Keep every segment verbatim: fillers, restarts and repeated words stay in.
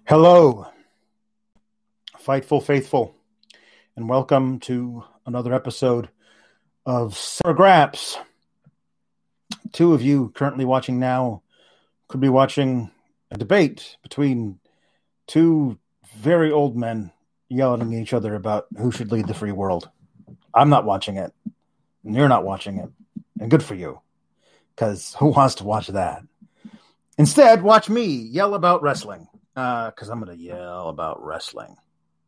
Hello, Fightful Faithful, and welcome to another episode of Summer Graps. Two of you currently watching now could be watching a debate between two very old men yelling at each other about who should lead the free world. I'm not watching it, and you're not watching it, and good for you, because who wants to watch that? Instead, watch me yell about wrestling. Because uh, I'm going to yell about wrestling.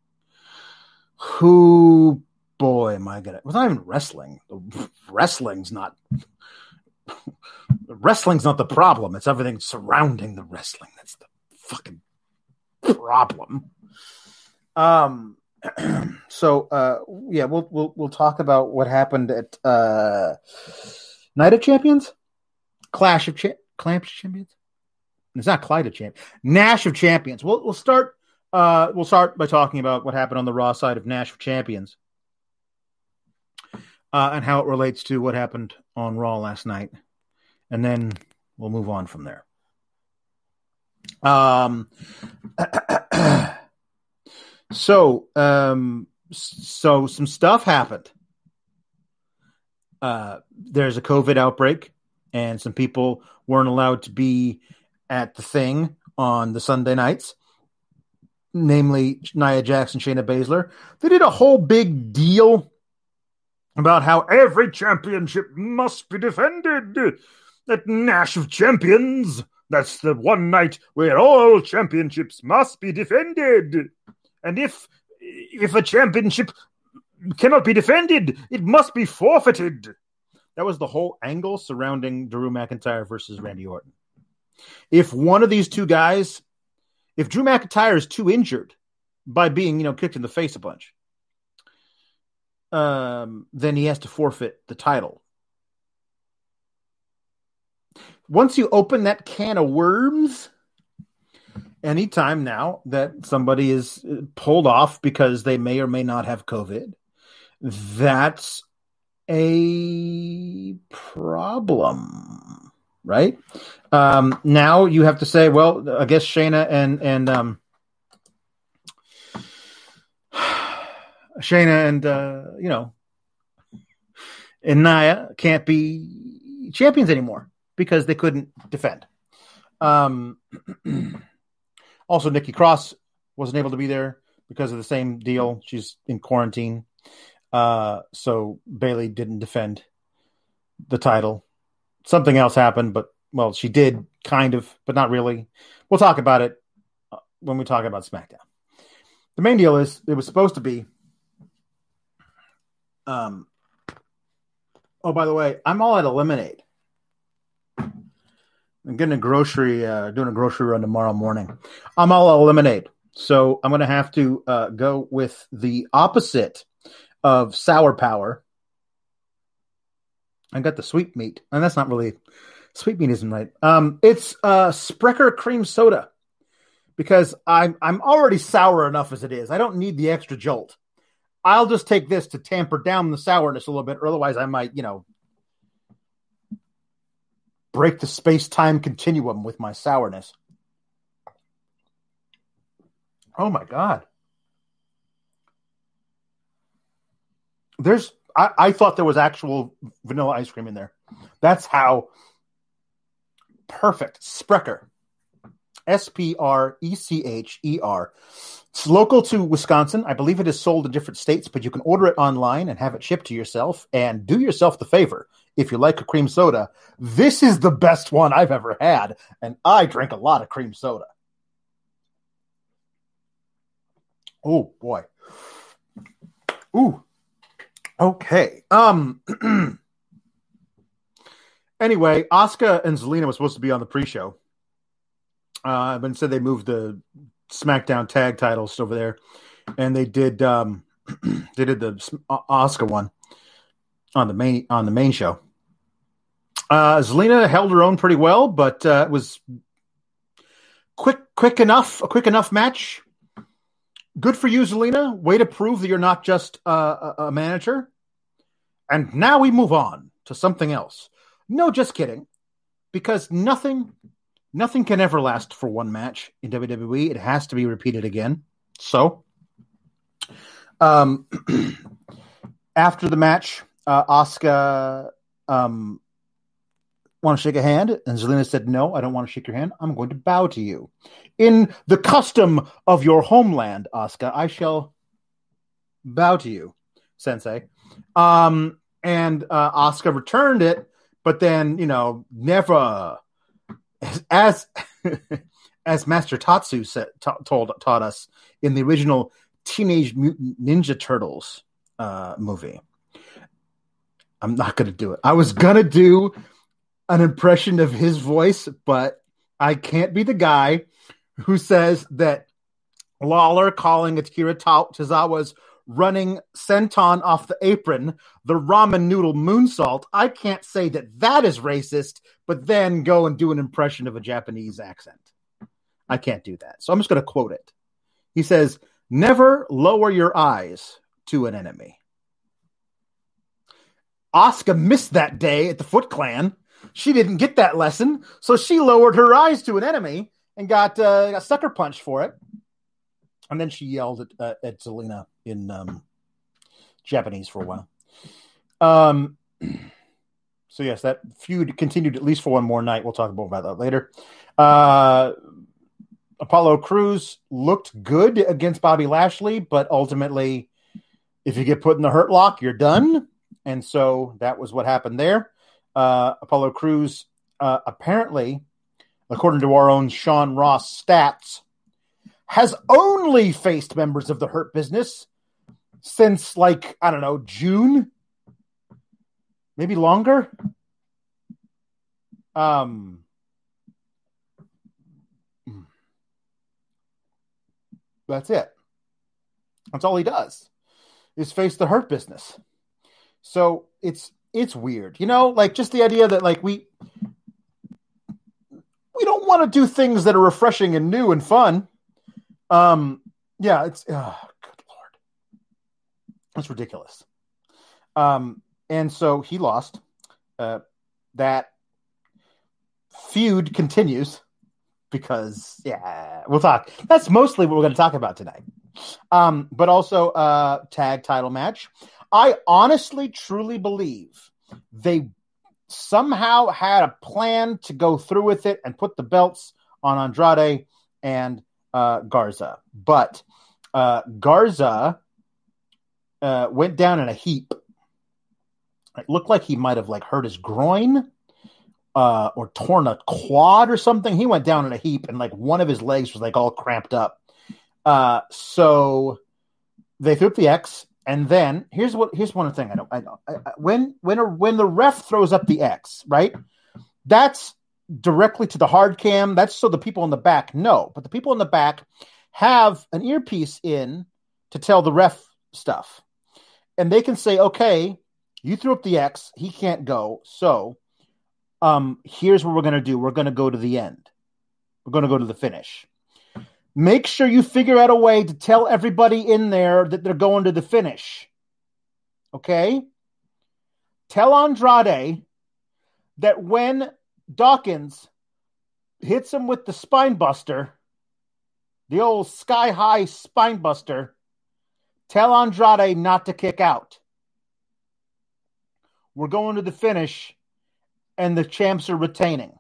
Who, boy, am I going to... It was not even wrestling. Wrestling's not... Wrestling's not the problem. It's everything surrounding the wrestling. That's the fucking problem. Um. So, uh, yeah, we'll we'll we'll talk about what happened at uh, Night of Champions? Clash of Cha- Clash of Champions? It's not Clyde of Champions. Nash of Champions. We'll we'll start. Uh, we'll start by talking about what happened on the Raw side of Nash of Champions, uh, and how it relates to what happened on Raw last night, and then we'll move on from there. Um. so um. So some stuff happened. Uh, there's a COVID outbreak, and some people weren't allowed to be at the thing on the Sunday nights, namely Nia Jax and Shayna Baszler. They did a whole big deal about how every championship must be defended at Nash of Champions. That's the one night where all championships must be defended. And if if a championship cannot be defended, it must be forfeited. That was the whole angle surrounding Drew McIntyre versus Randy Orton. If one of these two guys, if Drew McIntyre is too injured by being, you know, kicked in the face a bunch, um, then he has to forfeit the title. Once you open that can of worms, anytime now that somebody is pulled off because they may or may not have COVID, that's a problem. Right? Um, now you have to say, well, I guess Shayna and and um, Shayna and uh, you know and Nia can't be champions anymore because they couldn't defend. Um, also, Nikki Cross wasn't able to be there because of the same deal. She's in quarantine, uh, so Bayley didn't defend the title. Something else happened, but, well, she did, kind of, but not really. We'll talk about it when we talk about SmackDown. The main deal is, it was supposed to be... Um, oh, by the way, I'm all at a lemonade. I'm getting a grocery, uh, doing a grocery run tomorrow morning. I'm all at a lemonade. So I'm going to have to uh, go with the opposite of Sour Power. I got the sweet meat, and that's not really sweet meat, isn't right. Um, it's uh, Sprecher cream soda because I'm I'm already sour enough as it is. I don't need the extra jolt. I'll just take this to tamper down the sourness a little bit, or otherwise I might, you know, break the space-time continuum with my sourness. Oh my God! There's. I, I thought there was actual vanilla ice cream in there. That's how perfect. Sprecher. S P R E C H E R. It's local to Wisconsin. I believe it is sold in different states, but you can order it online and have it shipped to yourself. And do yourself the favor. If you like a cream soda, this is the best one I've ever had. And I drink a lot of cream soda. Oh, boy. Ooh. Okay. Um. Anyway, Asuka and Zelina were supposed to be on the pre-show, uh, but instead they moved the SmackDown tag titles over there, and they did um, they did the Asuka one on the main on the main show. Uh, Zelina held her own pretty well, but uh, it was quick, quick enough, a quick enough match. Good for you, Zelina. Way to prove that you're not just uh, a, a manager. And now we move on to something else. No, just kidding. Because nothing nothing can ever last for one match in W W E. It has to be repeated again. So, um, after the match, uh, Asuka um, want to shake a hand, and Zelina said, "No, I don't want to shake your hand. I'm going to bow to you. In the custom of your homeland, Asuka, I shall bow to you, Sensei." Um, and uh, Asuka returned it, but then, you know, never, as as Master Tatsu said, t- told taught us in the original Teenage Mutant Ninja Turtles uh, movie. I'm not going to do it. I was going to do an impression of his voice, but I can't be the guy who says that Lawler calling Akira Tozawa's running senton off the apron the ramen noodle moonsault. I can't say that that is racist, but then go and do an impression of a Japanese accent. I can't do that. So I'm just going to quote it. He says, "Never lower your eyes to an enemy." Asuka missed that day at the Foot Clan. She didn't get that lesson, so she lowered her eyes to an enemy and got, uh, got sucker punched for it. And then she yelled at, uh, at Zelina in um, Japanese for a while. Um, so, yes, that feud continued at least for one more night. We'll talk more about that later. Uh, Apollo Crews looked good against Bobby Lashley, but ultimately, if you get put in the hurt lock, you're done. And so that was what happened there. Uh, Apollo Crews, uh, apparently, according to our own Sean Ross stats, has only faced members of the Hurt Business since, like, I don't know, June? Maybe longer? Um, that's it. That's all he does, is face the Hurt Business. So it's it's weird. You know, like, just the idea that, like, we we don't want to do things that are refreshing and new and fun. Um, yeah, it's, oh, good Lord. It's ridiculous. Um, and so he lost. Uh, that feud continues because, yeah, we'll talk. That's mostly what we're going to talk about tonight. Um, but also uh tag title match. I honestly, truly believe they somehow had a plan to go through with it and put the belts on Andrade and uh, Garza. But uh, Garza uh, went down in a heap. It looked like he might have, like, hurt his groin uh, or torn a quad or something. He went down in a heap, and, like, one of his legs was, like, all cramped up. Uh, so they threw up the X. And then here's what here's one thing I don't I don't I, I, when when a, when the ref throws up the X, right? That's directly to the hard cam. That's so the people in the back know, but the people in the back have an earpiece in to tell the ref stuff, and they can say, "Okay, you threw up the X. He can't go. So, um, here's what we're gonna do. We're gonna go to the end. We're gonna go to the finish." Make sure you figure out a way to tell everybody in there that they're going to the finish. Okay? Tell Andrade that when Dawkins hits him with the spine buster, the old sky high spine buster, tell Andrade not to kick out. We're going to the finish and the champs are retaining.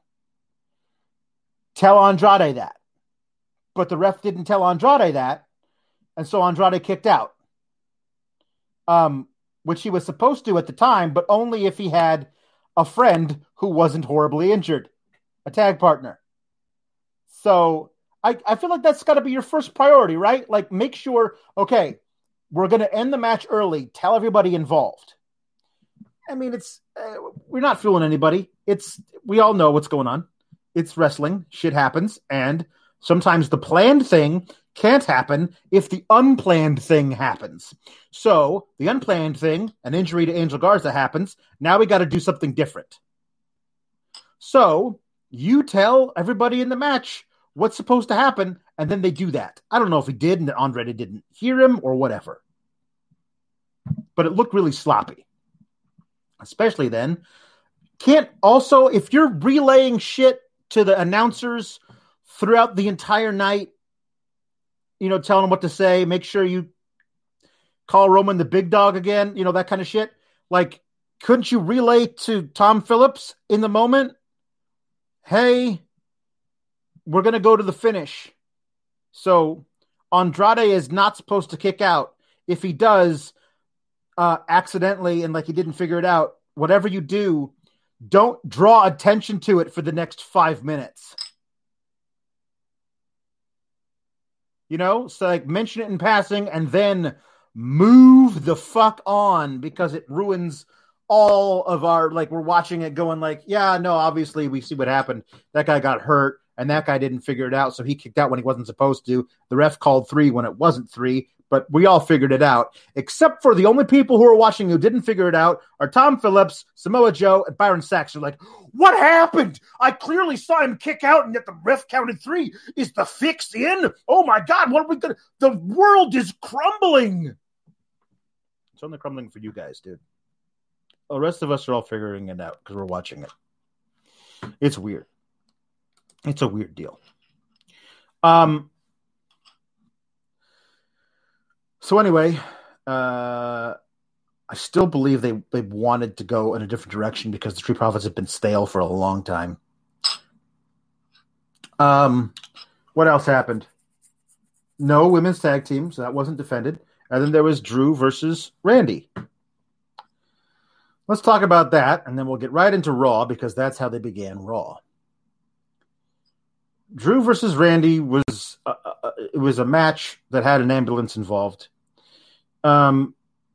Tell Andrade that. But the ref didn't tell Andrade that, and so Andrade kicked out. Um, which he was supposed to at the time, but only if he had a friend who wasn't horribly injured, a tag partner. So I, I feel like that's got to be your first priority, right? Like, make sure, okay, we're going to end the match early. Tell everybody involved. I mean, it's uh, we're not fooling anybody. It's we all know what's going on. It's wrestling. Shit happens, and sometimes the planned thing can't happen if the unplanned thing happens. So the unplanned thing, an injury to Angel Garza happens. Now we got to do something different. So you tell everybody in the match what's supposed to happen, and then they do that. I don't know if he did and Andrade didn't hear him or whatever. But it looked really sloppy. Especially then. Can't also, if you're relaying shit to the announcers throughout the entire night, you know, telling them what to say, make sure you call Roman the big dog again, you know, that kind of shit. Like, couldn't you relay to Tom Phillips in the moment, hey, we're going to go to the finish. So Andrade is not supposed to kick out. If he does, uh, accidentally, and like he didn't figure it out, whatever you do, don't draw attention to it for the next five minutes. You know, so like mention it in passing and then move the fuck on, because it ruins all of our, like, we're watching it going like, yeah, no, obviously we see what happened. That guy got hurt and that guy didn't figure it out. So he kicked out when he wasn't supposed to. The ref called three when it wasn't three, but we all figured it out, except for the only people who are watching who didn't figure it out are Tom Phillips, Samoa Joe, and Byron Sachs. Are like, what happened? I clearly saw him kick out and yet the ref counted three. Is the fix in? Oh my God, what are we going to, the world is crumbling. It's only crumbling for you guys, dude. The rest of us are all figuring it out because we're watching it. It's weird. It's a weird deal. Um. So anyway, uh, I still believe they, they wanted to go in a different direction because the Street Profits have been stale for a long time. Um, what else happened? No women's tag team, so that wasn't defended. And then there was Drew versus Randy. Let's talk about that, and then we'll get right into Raw because that's how they began Raw. Drew versus Randy was uh, uh, it was a match that had an ambulance involved. Um,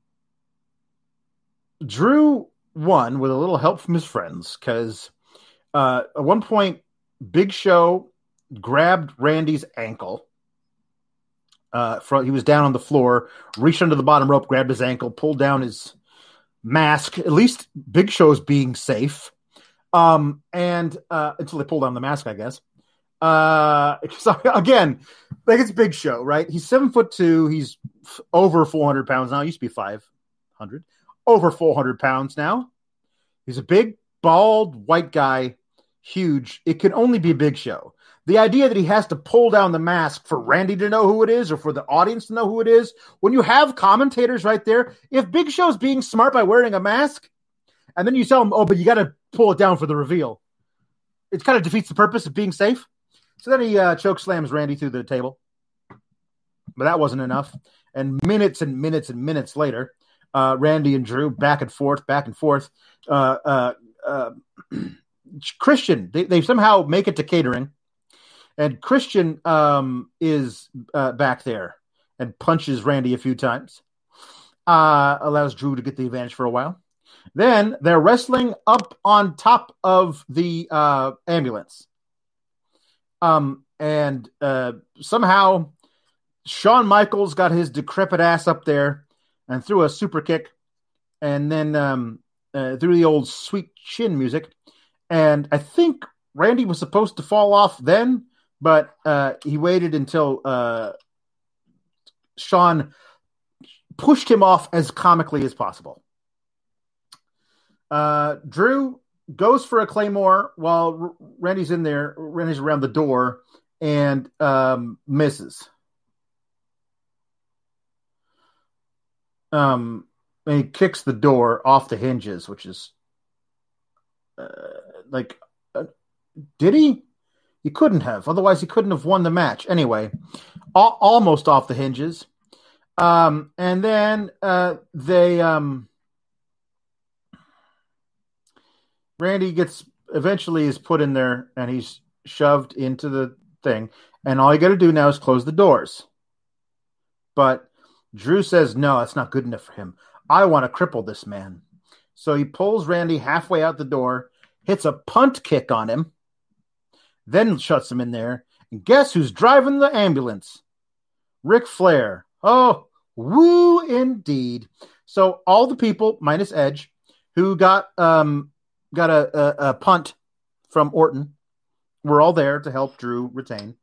Drew won with a little help from his friends because uh, at one point, Big Show grabbed Randy's ankle. Uh, from, he was down on the floor, reached under the bottom rope, grabbed his ankle, pulled down his mask. At least Big Show's being safe. Um, and uh, until they pulled down the mask, I guess. Uh, so again, like, it's Big Show, right? He's seven foot two. He's f- over four hundred pounds now. He used to be five hundred. Over four hundred pounds now. He's a big, bald, white guy. Huge. It can only be Big Show. The idea that he has to pull down the mask for Randy to know who it is or for the audience to know who it is, when you have commentators right there, if Big Show's being smart by wearing a mask, and then you tell him, oh, but you got to pull it down for the reveal, it kind of defeats the purpose of being safe. So then he uh, choke slams Randy through the table. But that wasn't enough. And minutes and minutes and minutes later, uh, Randy and Drew back and forth, back and forth. Uh, uh, uh, Christian, they, they somehow make it to catering. And Christian um, is uh, back there and punches Randy a few times. Uh, allows Drew to get the advantage for a while. Then they're wrestling up on top of the uh, ambulance. Um, and uh, somehow Shawn Michaels got his decrepit ass up there and threw a super kick and then um, uh, threw the old sweet chin music. And I think Randy was supposed to fall off then, but uh, he waited until uh, Shawn pushed him off as comically as possible. Uh, Drew goes for a Claymore while R- Randy's in there. Randy's around the door and um, misses. Um, and he kicks the door off the hinges, which is uh, like, uh, did he? He couldn't have. Otherwise, he couldn't have won the match. Anyway, al- almost off the hinges. Um, and then uh, they... Um, Randy gets eventually is put in there and he's shoved into the thing. And all you got to do now is close the doors. But Drew says, no, that's not good enough for him. I want to cripple this man. So he pulls Randy halfway out the door, hits a punt kick on him, then shuts him in there. And guess who's driving the ambulance? Ric Flair. Oh, woo indeed. So all the people, minus Edge, who got... um. got a, a, a punt from Orton. We're all there to help Drew retain.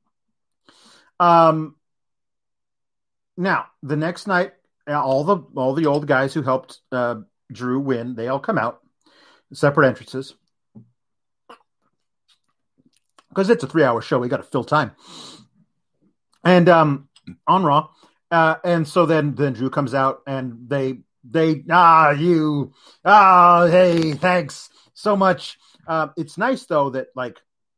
Um, now, the next night, all the all the old guys who helped uh, Drew win, they all come out. Separate entrances. because it's a three-hour show. We got to fill time. And um, on Raw, uh, and so then then Drew comes out and they they ah you ah hey thanks so much. Uh, it's nice though that like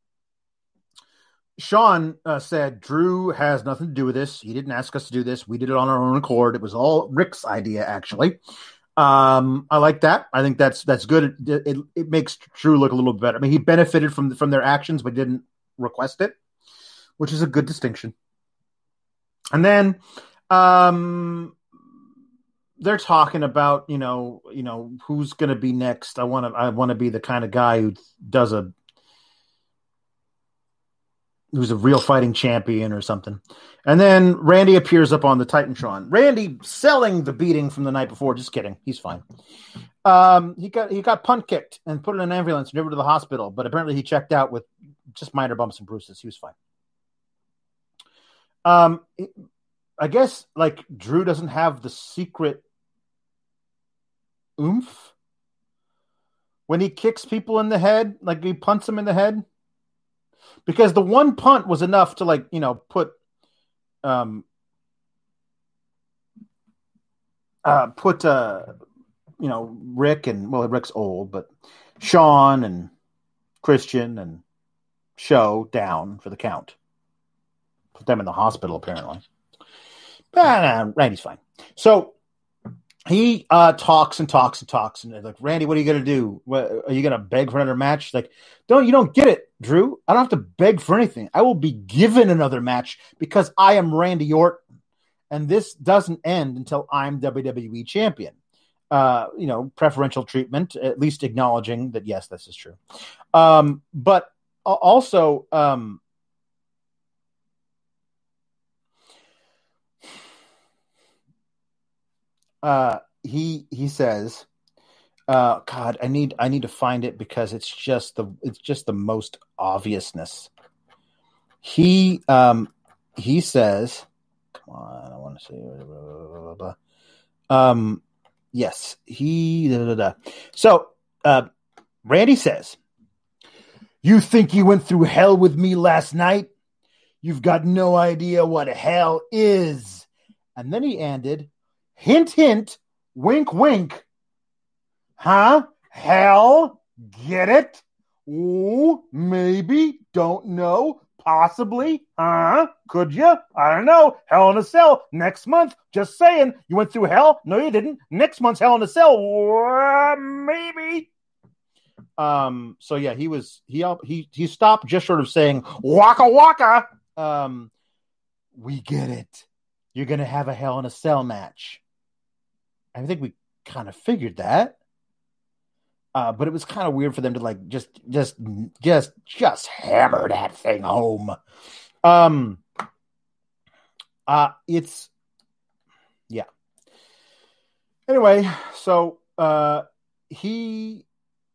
Sean uh, said Drew has nothing to do with this. He didn't ask us to do this. We did it on our own accord. It was all Rick's idea, actually. Um, I like that. I think that's that's good. It, it, it makes Drew look a little better. I mean, he benefited from from their actions, but didn't request it, which is a good distinction. And then um, they're talking about, you know, you know, who's going to be next. I want to, I want to be the kind of guy who does a, who's a real fighting champion or something. And then Randy appears up on the Titantron. Randy selling the beating from the night before. Just kidding. He's fine. Um, he got, he got punt kicked and put in an ambulance and driven to the hospital, but apparently he checked out with just minor bumps and bruises. He was fine. Um, I guess like Drew doesn't have the secret oomph when he kicks people in the head, like he punts them in the head, because the one punt was enough to like, you know, put, um, uh, put, uh, you know, Rick and well, Rick's old, but Sean and Christian and Show down for the count. Put them in the hospital, apparently. But uh, Randy's fine. So he uh, talks and talks and talks, and they're like, Randy, what are you going to do? What, are you going to beg for another match? Like, don't you don't get it, Drew? I don't have to beg for anything. I will be given another match because I am Randy Orton, and this doesn't end until I'm W W E champion. Uh, you know, preferential treatment, at least acknowledging that yes, this is true. Um, but also. Um, Uh, he he says, uh, "God, I need I need to find it because it's just the it's just the most obviousness." He um he says, "Come on, I want to say." Blah, blah, blah, blah. Um, yes, he. Da, da, da. So, uh, Randy says, "You think you went through hell with me last night? You've got no idea what hell is." And then he ended. Hint, hint, wink, wink. Huh? Hell? Get it? Ooh, maybe, don't know, possibly. Huh? Could you? I don't know. Hell in a Cell next month. Just saying. You went through hell? No, you didn't. Next month's Hell in a Cell. Uh, maybe. Um. So yeah, he was he he he stopped just short of saying waka waka. Um. We get it. You're gonna have a Hell in a Cell match. I think we kind of figured that, uh, but it was kind of weird for them to like just, just, just, just hammer that thing home. Um, uh, it's, yeah. Anyway, so uh, he,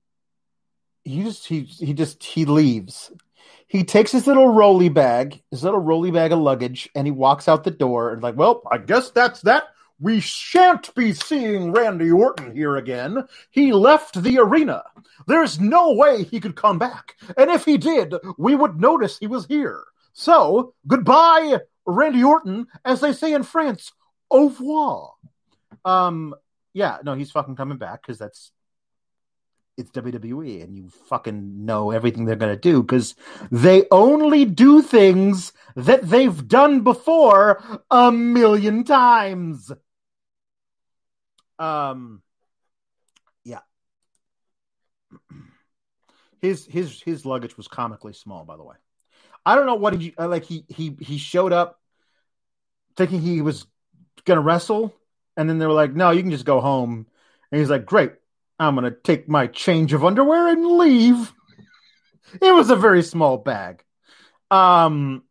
he just, he, he just, he leaves. He takes his little rolly bag, his little rolly bag of luggage, and he walks out the door and like, well, I guess that's that. We shan't be seeing Randy Orton here again. He left the arena. There's no way he could come back. And if he did, we would notice he was here. So, goodbye, Randy Orton, as they say in France, au revoir. Um, yeah, no, he's fucking coming back because that's, it's W W E and you fucking know everything they're going to do because they only do things that they've done before a million times. Um, yeah. His his his luggage was comically small, by the way. I don't know what did you like. He he he showed up thinking he was gonna wrestle, and then they were like, "No, you can just go home." And he's like, "Great, I'm gonna take my change of underwear and leave." It was a very small bag. Um.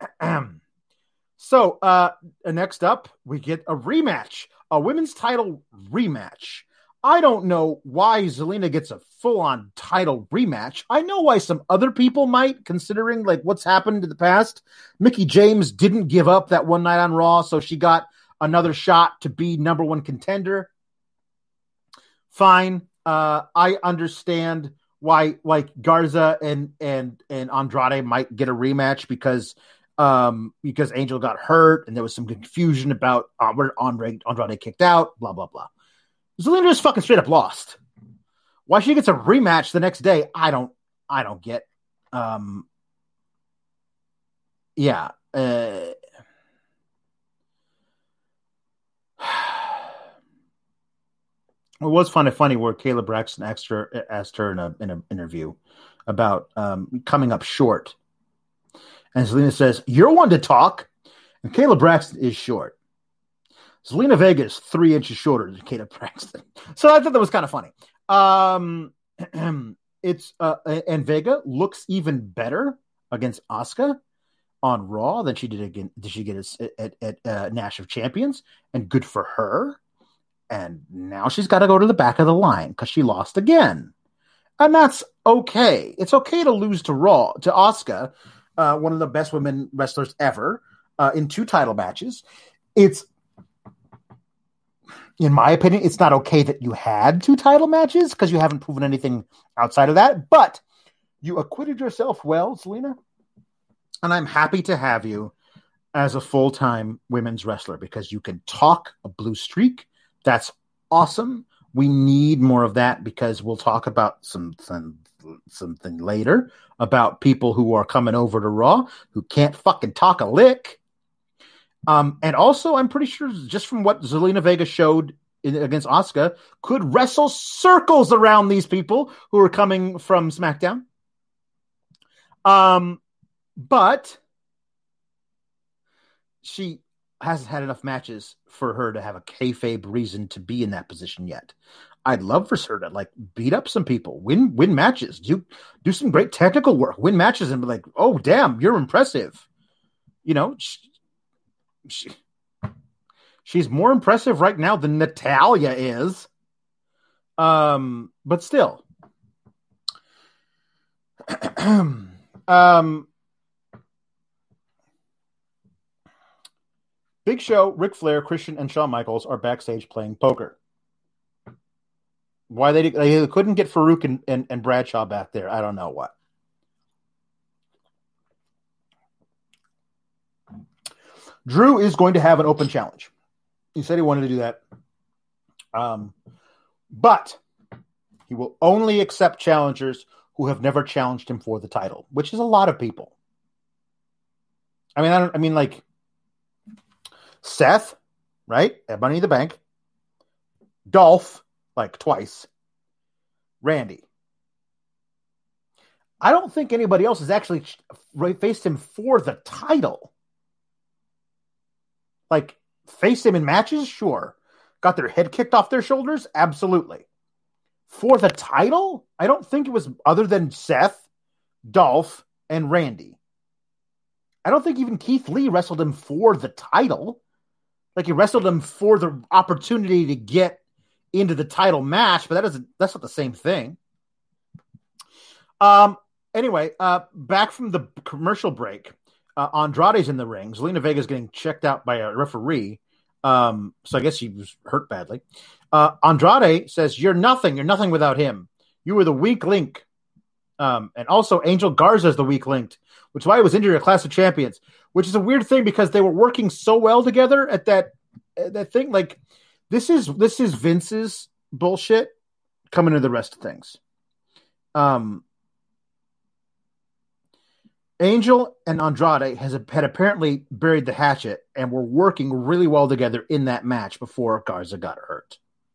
So, uh, next up, we get a rematch. A women's title rematch. I don't know why Zelina gets a full-on title rematch. I know why some other people might, considering like what's happened in the past. Mickie James didn't give up that one night on Raw, so she got another shot to be number one contender. Fine. Uh, I understand why like Garza and and and Andrade might get a rematch because um because Angel got hurt and there was some confusion about uh, where Andrade, Andrade kicked out, blah blah blah. Zelina just fucking straight up lost. Why she gets a rematch the next day, I don't I don't get. Um yeah. Uh It was kind of funny where Kayla Braxton asked her, asked her in a in an interview about um, coming up short, and Zelina says, "You're one to talk," and Kayla Braxton is short. Zelina Vega is three inches shorter than Kayla Braxton, so I thought that was kind of funny. Um, it's uh, and Vega looks even better against Asuka on Raw than she did again. Did she get at, at, at uh, Nash of Champions? And good for her. And now she's got to go to the back of the line because she lost again. And that's okay. It's okay to lose to Raw, to Asuka, uh, one of the best women wrestlers ever, uh, in two title matches. It's, in my opinion, it's not okay that you had two title matches because you haven't proven anything outside of that. But you acquitted yourself well, Zelina. And I'm happy to have you as a full-time women's wrestler because you can talk a blue streak. That's awesome. We need more of that because we'll talk about some, some something later about people who are coming over to Raw who can't fucking talk a lick. Um, and also, I'm pretty sure just from what Zelina Vega showed in, against Asuka, could wrestle circles around these people who are coming from SmackDown. Um, but she hasn't had enough matches for her to have a kayfabe reason to be in that position yet. I'd love for her to like beat up some people, win win matches, do do some great technical work, win matches, and be like, oh damn, you're impressive. You know, she, she she's more impressive right now than Natalya is. Um, but still, um. Big Show, Ric Flair, Christian, and Shawn Michaels are backstage playing poker. Why they, they couldn't get Farouk and, and, and Bradshaw back there, I don't know what. Drew is going to have an open challenge. He said he wanted to do that. Um, but he will only accept challengers who have never challenged him for the title, which is a lot of people. I mean, I don't, I mean, like, Seth, right? At Money in the Bank. Dolph, like twice. Randy. I don't think anybody else has actually faced him for the title. Like, faced him in matches? Sure. Got their head kicked off their shoulders? Absolutely. For the title? I don't think it was other than Seth, Dolph, and Randy. I don't think even Keith Lee wrestled him for the title. Like, he wrestled him for the opportunity to get into the title match, but that doesn't, that's not the same thing. Um. Anyway, uh, back from the commercial break, uh, Andrade's in the ring. Zelina Vega's getting checked out by a referee. Um, so I guess she was hurt badly. Uh, Andrade says, "You're nothing. You're nothing without him. You were the weak link." Um, and also Angel Garza is the weak link, which is why he was injured at Clash of Champions, which is a weird thing because they were working so well together at that at that thing. Like, this is this is Vince's bullshit coming to the rest of things. Um, Angel and Andrade has had apparently buried the hatchet and were working really well together in that match before Garza got hurt.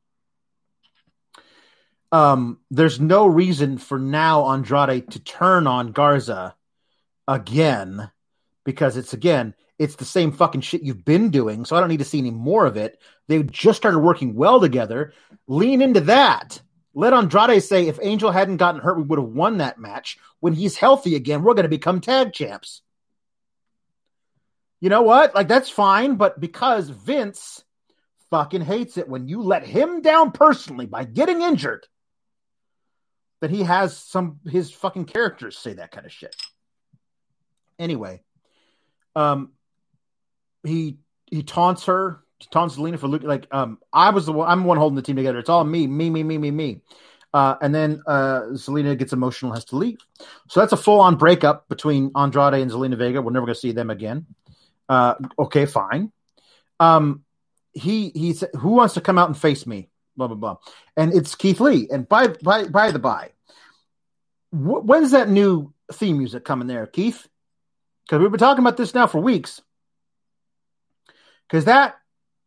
Um, there's no reason for now Andrade to turn on Garza again, because it's again, it's the same fucking shit you've been doing. So I don't need to see any more of it. They just started working well together. Lean into that. Let Andrade say, if Angel hadn't gotten hurt, we would have won that match. When he's healthy again, we're going to become tag champs. You know what? Like, that's fine, but because Vince fucking hates it when you let him down personally by getting injured, that he has some, his fucking characters say that kind of shit. Anyway, um, he, he taunts her. Taunts Zelina for looking like, um, I was the one, I'm the one holding the team together. It's all me, me, me, me, me, me. Uh, and then uh, Zelina gets emotional, has to leave. So that's a full-on breakup between Andrade and Zelina Vega. We're never going to see them again. Uh, okay, fine. Um, he he said, "Who wants to come out and face me?" Blah blah blah. And it's Keith Lee. And by by by the by, wh- when's that new theme music coming there, Keith? Because we've been talking about this now for weeks. Because that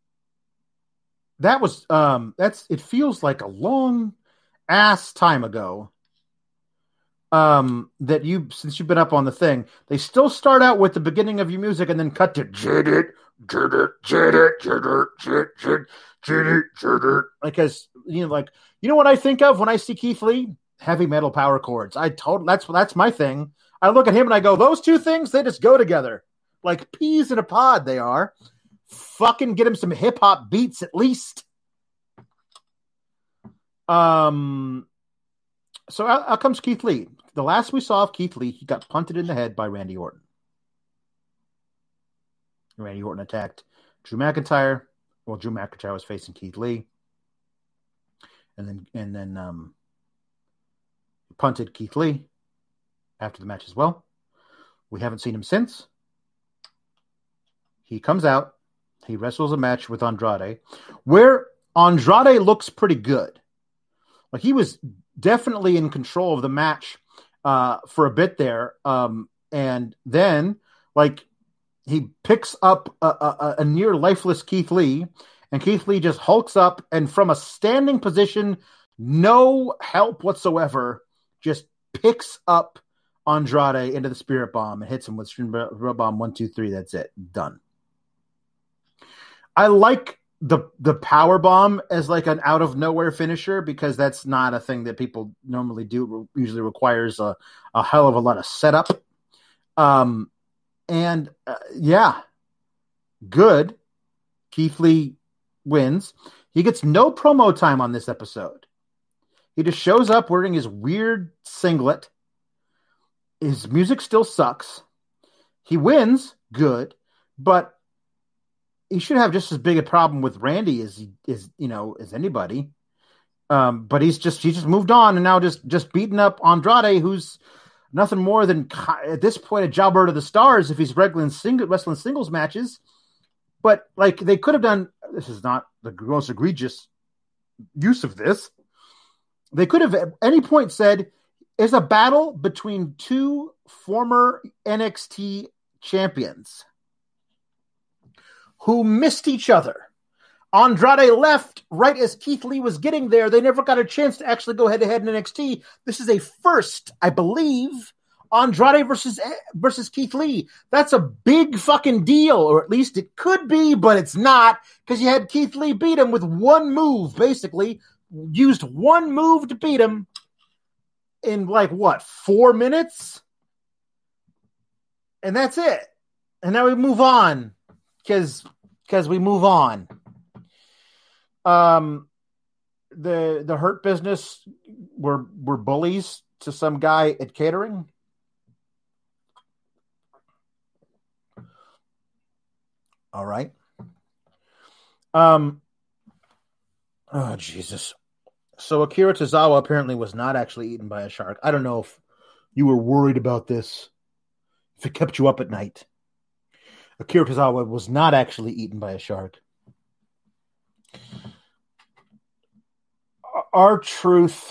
that was um that's it feels like a long ass time ago. Um, that you since you've been up on the thing, they still start out with the beginning of your music and then cut to jit jit jit jit jit jit jit jit. Because you know, like you know what I think of when I see Keith Lee? Heavy metal power chords. I told that's that's my thing. I look at him and I go, those two things, they just go together. Like peas in a pod, they are. Fucking get him some hip hop beats at least. Um, so out, out comes Keith Lee. The last we saw of Keith Lee, he got punted in the head by Randy Orton. Randy Orton attacked Drew McIntyre. Well, Drew McIntyre was facing Keith Lee, and then and then um, punted Keith Lee after the match as well. We haven't seen him since. He comes out. He wrestles a match with Andrade, where Andrade looks pretty good. Like he was definitely in control of the match uh, for a bit there, um, and then like he picks up a, a, a near lifeless Keith Lee, and Keith Lee just hulks up and from a standing position, no help whatsoever, just picks up Andrade into the Spirit Bomb and hits him with Spirit Bomb one, two, three. That's it, done. I like the the power bomb as like an out of nowhere finisher because that's not a thing that people normally do. It usually requires a, a hell of a lot of setup. Um, and uh, yeah, good. Keith Lee wins. He gets no promo time on this episode. He just shows up wearing his weird singlet. His music still sucks. He wins, good, but he should have just as big a problem with Randy as as you know as anybody. Um, but he's just he just moved on and now just just beating up Andrade, who's nothing more than at this point a jobber of the stars if he's wrestling single wrestling singles matches. But like they could have done, this is not the most egregious use of this. They could have at any point said, "Is a battle between two former N X T champions who missed each other. Andrade left right as Keith Lee was getting there. They never got a chance to actually go head-to-head in N X T. This is a first, I believe, Andrade versus versus Keith Lee. That's a big fucking deal, or at least it could be, but it's not, because you had Keith Lee beat him with one move, basically. Used one move to beat him in, like, what, four minutes? And that's it. And now we move on. Because because we move on. Um, the the Hurt Business were were bullies to some guy at catering. All right. Um. Oh Jesus. So Akira Tozawa apparently was not actually eaten by a shark. I don't know if you were worried about this. If it kept you up at night. Akira Tozawa was not actually eaten by a shark. R-Truth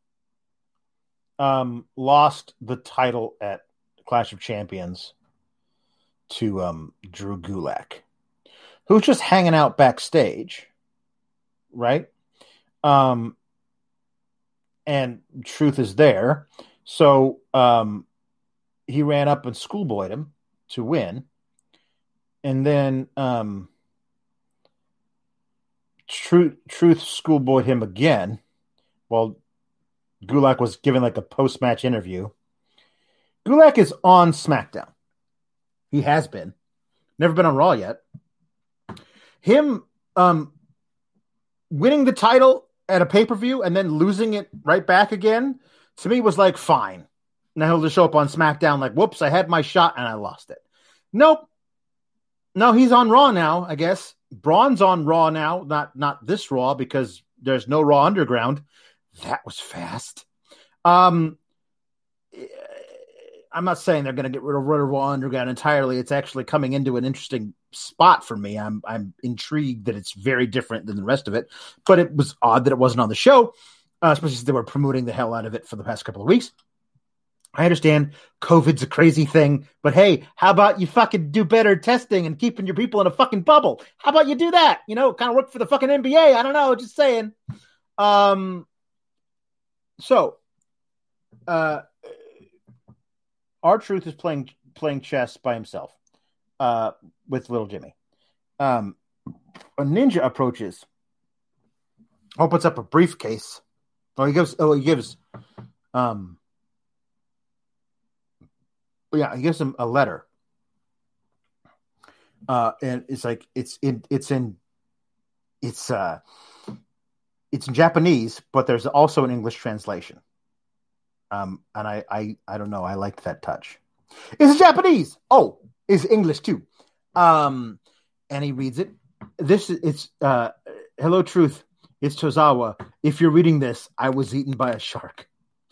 um, lost the title at Clash of Champions to um, Drew Gulak, who's just hanging out backstage, right? Um, and Truth is there. So um, he ran up and schoolboyed him to win. And then um, Truth, Truth schoolboyed him again while Gulak was giving like a post-match interview. Gulak is on SmackDown. He has been. Never been on Raw yet. Him um, winning the title at a pay-per-view and then losing it right back again, to me was like, fine. Now he'll just show up on SmackDown like, whoops, I had my shot and I lost it. Nope. No, he's on Raw now, I guess. Braun's on Raw now, not not this Raw because there's no Raw Underground. that was fast. Um, I'm not saying they're going to get rid of Roto Underground entirely. It's actually coming into an interesting spot for me. I'm I'm intrigued that it's very different than the rest of it, but it was odd that it wasn't on the show, uh, especially since they were promoting the hell out of it for the past couple of weeks. I understand COVID's a crazy thing, but hey, how about you fucking do better testing and keeping your people in a fucking bubble? How about you do that? You know, kind of work for the fucking N B A. I don't know, just saying. Um, so, uh, R-Truth is playing playing chess by himself uh, with little Jimmy. Um, a ninja approaches, opens up a briefcase. Oh, he gives. Oh, he gives. Um, yeah, he gives him a letter. Uh, and it's like it's in. It's in. It's uh. It's in Japanese, but there's also an English translation. Um, and I, I, I don't know. I liked that touch. It's Japanese. Oh, it's English too. Um, and he reads it. This is it's uh, hello, Truth. It's Tozawa. If you're reading this, I was eaten by a shark.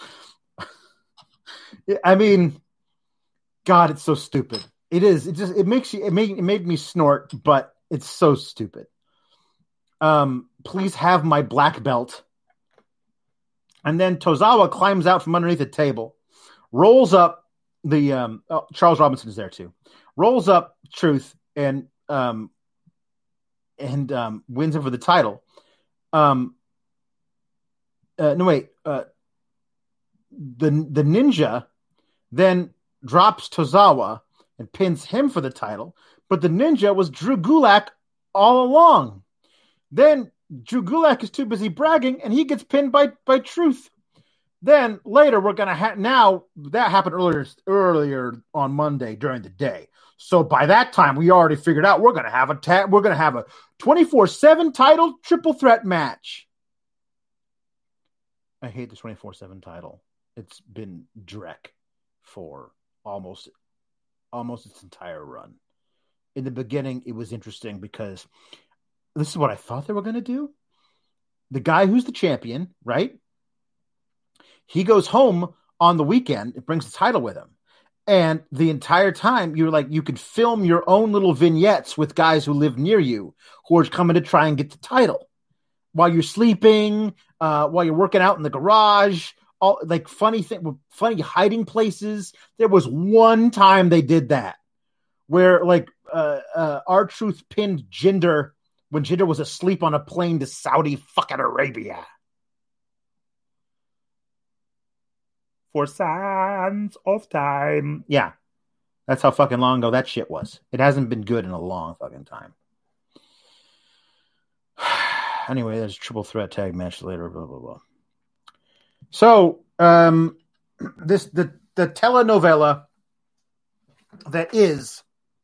I mean, God, it's so stupid. It is. It just it makes you. It made it made me snort, but it's so stupid. Um, please have my black belt. And then Tozawa climbs out from underneath the table, rolls up the um, oh, Charles Robinson is there too. Rolls up Truth and um, and um, wins him for the title. Um, uh, no wait, uh, the the ninja then drops Tozawa and pins him for the title, but the ninja was Drew Gulak all along. Then Drew Gulak is too busy bragging, and he gets pinned by, by Truth. Then later, we're gonna have now that happened earlier earlier on Monday during the day. So by that time, we already figured out we're gonna have a ta- we're gonna have a twenty-four seven title triple threat match. I hate the twenty-four seven title. It's been dreck for almost almost its entire run. In the beginning, it was interesting because this is what I thought they were going to do. The guy who's the champion, right? He goes home on the weekend. It brings the title with him. And the entire time, you're like, you could film your own little vignettes with guys who live near you who are coming to try and get the title. While you're sleeping, uh, while you're working out in the garage, all like funny thing, funny hiding places. There was one time they did that where like uh, uh, R-Truth pinned Jinder when Jinder was asleep on a plane to Saudi fucking Arabia. For sands of time. Yeah. That's how fucking long ago that shit was. It hasn't been good in a long fucking time. Anyway, there's a triple threat tag match later, blah, blah, blah. So, um, this, the, the telenovela that is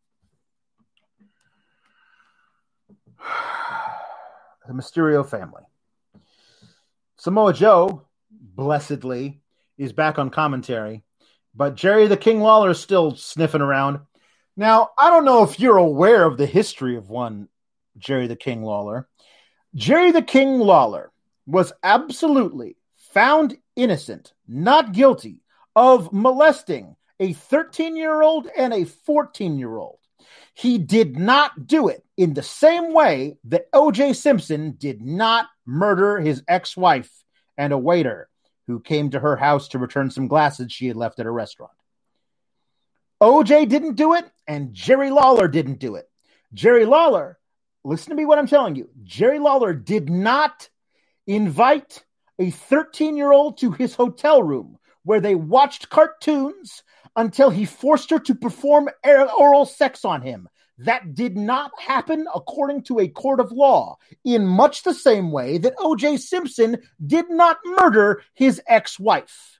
the Mysterio family. Samoa Joe, blessedly, is back on commentary, but Jerry the King Lawler is still sniffing around. Now, I don't know if you're aware of the history of one Jerry the King Lawler. Jerry the King Lawler was absolutely found innocent, not guilty, of molesting a thirteen-year-old and a fourteen-year-old. He did not do it in the same way that O J Simpson did not murder his ex-wife and a waiter who came to her house to return some glasses she had left at a restaurant. O J didn't do it, and Jerry Lawler didn't do it. Jerry Lawler, listen to me what I'm telling you. Jerry Lawler did not invite a thirteen-year-old to his hotel room where they watched cartoons until he forced her to perform oral sex on him. That did not happen according to a court of law, in much the same way that O J Simpson did not murder his ex-wife.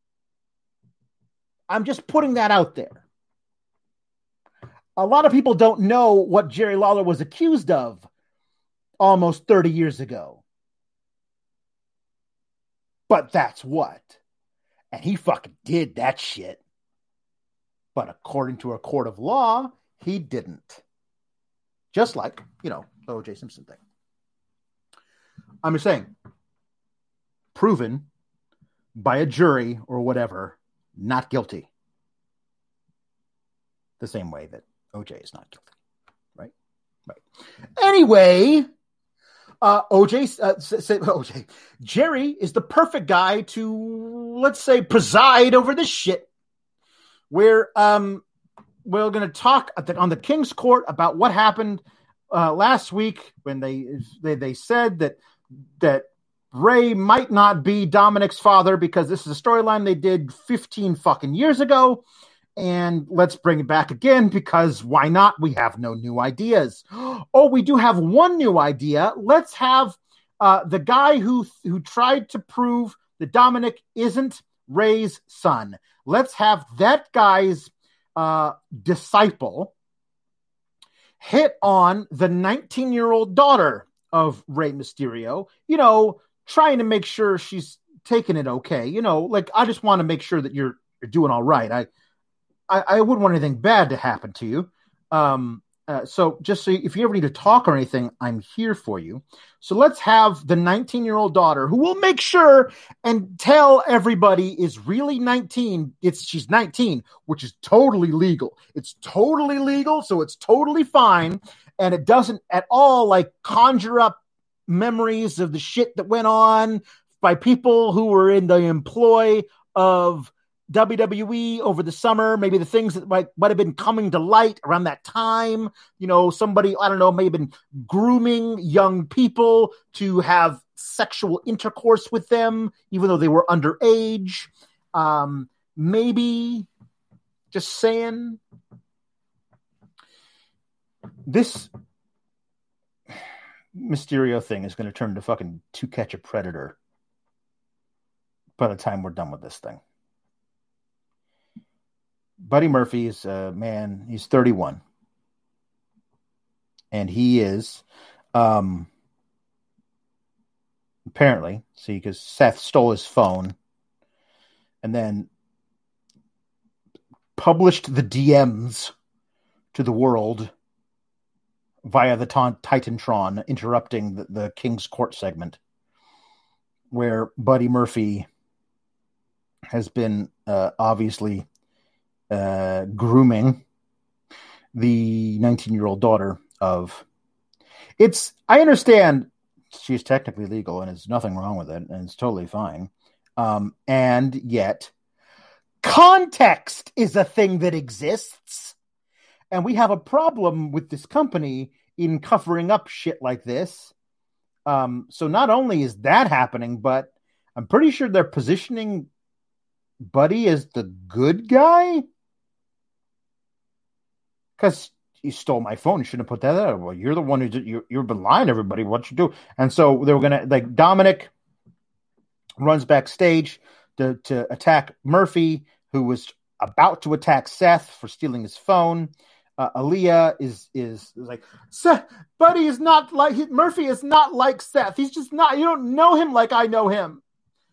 I'm just putting that out there. A lot of people don't know what Jerry Lawler was accused of almost thirty years ago. But that's what. And he fucking did that shit. But according to a court of law, he didn't. Just like, you know, the O J Simpson thing. I'm just saying, proven by a jury or whatever not guilty. The same way that O J is not guilty. Right? Right. Anyway, uh, O J, uh, say, O J, Jerry is the perfect guy to, let's say, preside over this shit. Where um, we're going to talk at the, on the King's Court about what happened uh, last week when they, they they said that that Ray might not be Dominic's father because this is a storyline they did fifteen fucking years ago. And let's bring it back again because why not? We have no new ideas. Oh, we do have one new idea. Let's have uh, the guy who who tried to prove that Dominic isn't Ray's son. Let's have that guy's uh, disciple hit on the nineteen-year-old daughter of Rey Mysterio, you know, trying to make sure she's taking it okay. You know, like, I just want to make sure that you're you're doing all right. I I, I wouldn't want anything bad to happen to you. Um, uh, so just so you, if you ever need to talk or anything, I'm here for you. So let's have the nineteen-year-old daughter who will make sure and tell everybody is really nineteen. It's she's nineteen, which is totally legal. It's totally legal, so it's totally fine. And it doesn't at all like conjure up memories of the shit that went on by people who were in the employ of W W E over the summer, maybe the things that might, might have been coming to light around that time. You know, somebody, I don't know, may have been grooming young people to have sexual intercourse with them, even though they were underage. Um, maybe, just saying, this Mysterio thing is going to turn to fucking To Catch a Predator by the time we're done with this thing. Buddy Murphy is a man, he's thirty-one. And he is, um, apparently, see, because Seth stole his phone and then published the D Ms to the world via the ta- Titantron, interrupting the, the King's Court segment, where Buddy Murphy has been uh, obviously Uh, grooming the nineteen-year-old daughter of. It's. I understand she's technically legal and there's nothing wrong with it, and it's totally fine. Um, and yet, context is a thing that exists, and we have a problem with this company in covering up shit like this. Um, so not only is that happening, but I'm pretty sure they're positioning Buddy as the good guy. Because you stole my phone. You shouldn't have put that there. Well, you're the one who did, you, you've been lying to everybody. What you do? And so they were going to, like, Dominic runs backstage to, to attack Murphy, who was about to attack Seth for stealing his phone. Uh, Aaliyah is, is, is like, Seth, Buddy is not like, Murphy is not like Seth. He's just not, you don't know him like I know him.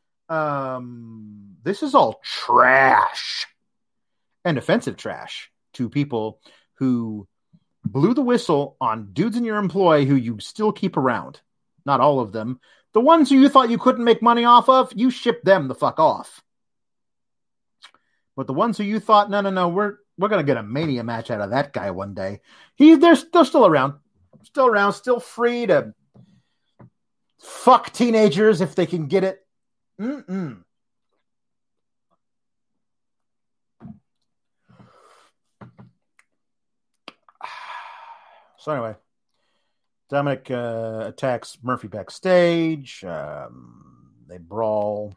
Um, this is all trash and offensive trash to people who blew the whistle on dudes in your employ who you still keep around. Not all of them. The ones who you thought you couldn't make money off of, you ship them the fuck off. But the ones who you thought, no, no, no, we're we're gonna get a Mania match out of that guy one day. He, they're, they're still around, still around, still free to fuck teenagers if they can get it. Mm-mm. So anyway, Dominic uh, attacks Murphy backstage. Um, they brawl.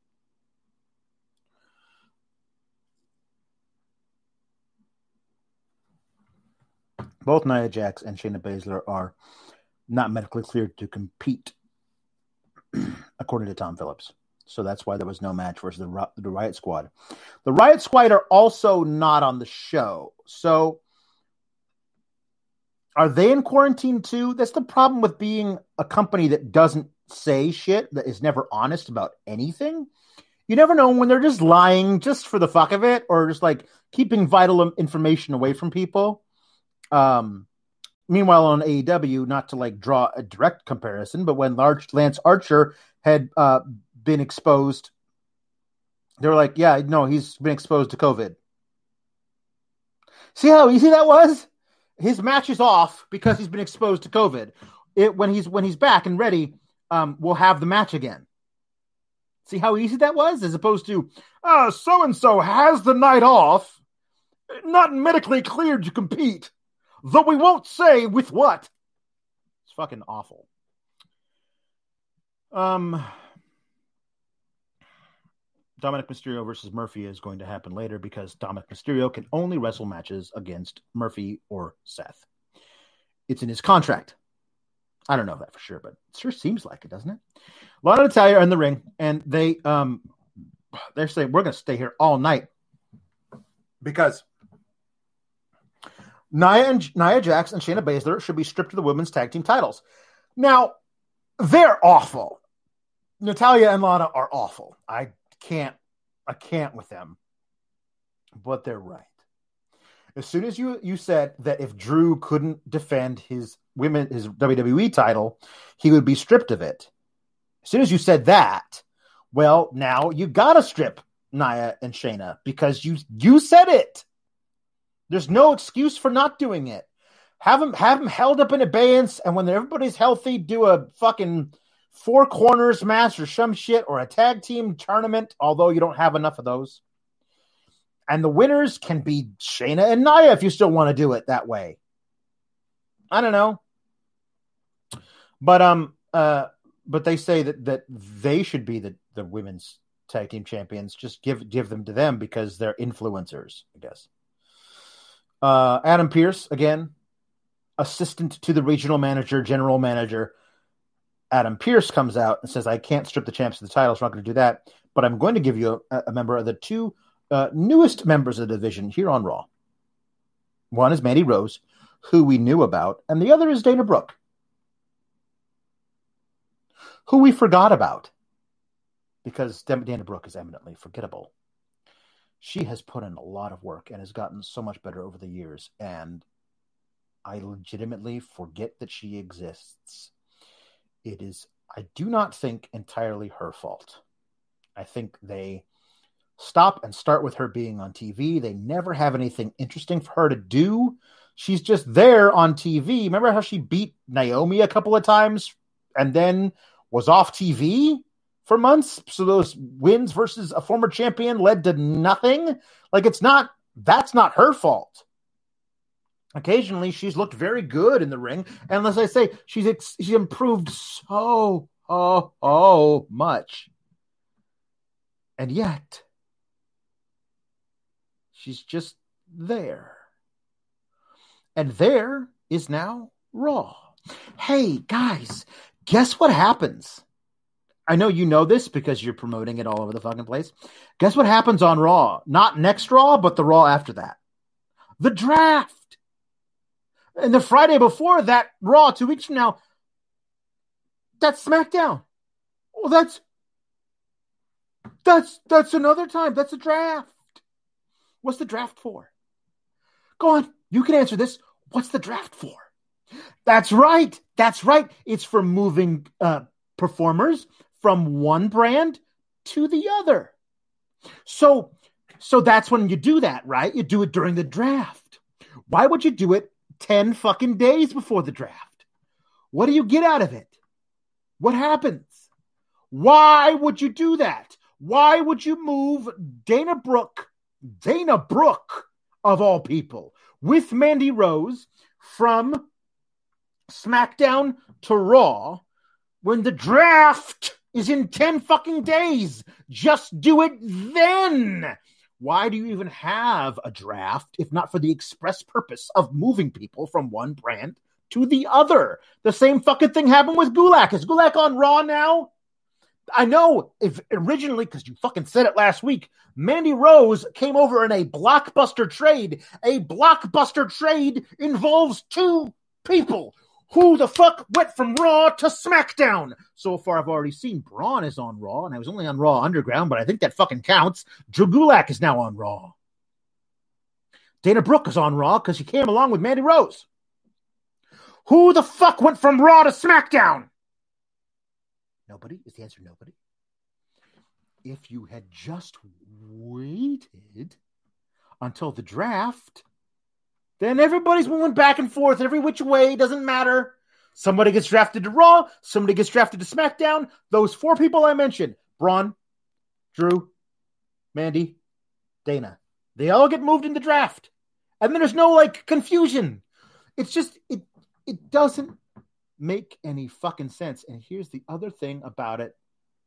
Both Nia Jax and Shayna Baszler are not medically cleared to compete, according to Tom Phillips. So that's why there was no match versus the, the Riot Squad. The Riot Squad are also not on the show. So are they in quarantine too? That's the problem with being a company that doesn't say shit, that is never honest about anything. You never know when they're just lying just for the fuck of it, or just like keeping vital information away from people. Um, meanwhile, on A E W, not to like draw a direct comparison, but when Lance Archer had uh, been exposed. They were like, yeah, no, he's been exposed to COVID. See how easy that was? His match is off because he's been exposed to COVID. It, when he's when he's back and ready, um, we'll have the match again. See how easy that was? As opposed to, uh, so-and-so has the night off, not medically cleared to compete, though we won't say with what. It's fucking awful. Um, Dominic Mysterio versus Murphy is going to happen later because Dominic Mysterio can only wrestle matches against Murphy or Seth. It's in his contract. I don't know that for sure, but it sure seems like it, doesn't it? Lana and Natalya are in the ring, and they um they're saying we're going to stay here all night because Nia and Nia Jax and Shayna Baszler should be stripped of the women's tag team titles. Now, they're awful. Natalya and Lana are awful. I can't, I can't with them, but they're right. As soon as you you said that if Drew couldn't defend his women his W W E title, he would be stripped of it. As soon as you said that, well, now you gotta strip Nia and Shayna because you you said it. There's no excuse for not doing it. Have them have them held up in abeyance, and when everybody's healthy, do a fucking four corners match or some shit or a tag team tournament. Although you don't have enough of those. And the winners can be Shayna and Nia if you still want to do it that way. I don't know. But um uh but they say that that they should be the, the women's tag team champions. Just give give them to them because they're influencers, I guess. Uh Adam Pearce, again, assistant to the regional manager, general manager. Adam Pearce comes out and says, I can't strip the champs of the titles. I'm not going to do that. But I'm going to give you a, a member of the two Uh, newest members of the division here on Raw. One is Mandy Rose, who we knew about, and the other is Dana Brooke, who we forgot about because Dana Brooke is eminently forgettable. She has put in a lot of work and has gotten so much better over the years, and I legitimately forget that she exists. It is, I do not think, entirely her fault. I think they stop and start with her being on T V. They never have anything interesting for her to do. She's just there on T V. Remember how she beat Naomi a couple of times and then was off T V for months? So those wins versus a former champion led to nothing. Like it's not, that's not her fault. Occasionally she's looked very good in the ring. And as I say, she's, ex- she's improved so, oh, oh much. And yet, she's just there. And there is now Raw. Hey, guys, guess what happens? I know you know this because you're promoting it all over the fucking place. Guess what happens on Raw? Not next Raw, but the Raw after that. The draft. And the Friday before that, Raw, two weeks from now, that's SmackDown. Well, that's, that's, that's another time. That's a draft. What's the draft for? Go on. You can answer this. What's the draft for? That's right. That's right. It's for moving uh, performers from one brand to the other. So, so that's when you do that, right? You do it during the draft. Why would you do it ten fucking days before the draft? What do you get out of it? What happens? Why would you do that? Why would you move Dana Brooke Dana Brooke, of all people, with Mandy Rose from SmackDown to Raw when the draft is in ten fucking days? Just do it then. Why do you even have a draft if not for the express purpose of moving people from one brand to the other? The same fucking thing happened with Gulak. Is Gulak on Raw now? I know if originally, because you fucking said it last week, Mandy Rose came over in a blockbuster trade. A blockbuster trade involves two people. Who the fuck went from Raw to SmackDown? So far, I've already seen Braun is on Raw, and I was only on Raw Underground, but I think that fucking counts. Drew Gulak is now on Raw. Dana Brooke is on Raw because she came along with Mandy Rose. Who the fuck went from Raw to SmackDown? Nobody? Is the answer nobody? if you had just waited until the draft, then everybody's moving back and forth every which way. Doesn't matter. Somebody gets drafted to Raw. Somebody gets drafted to SmackDown. Those four people I mentioned, Braun, Drew, Mandy, Dana, they all get moved in the draft. And then there's no, like, confusion. It's just, it it doesn't make any fucking sense. And here's the other thing about it.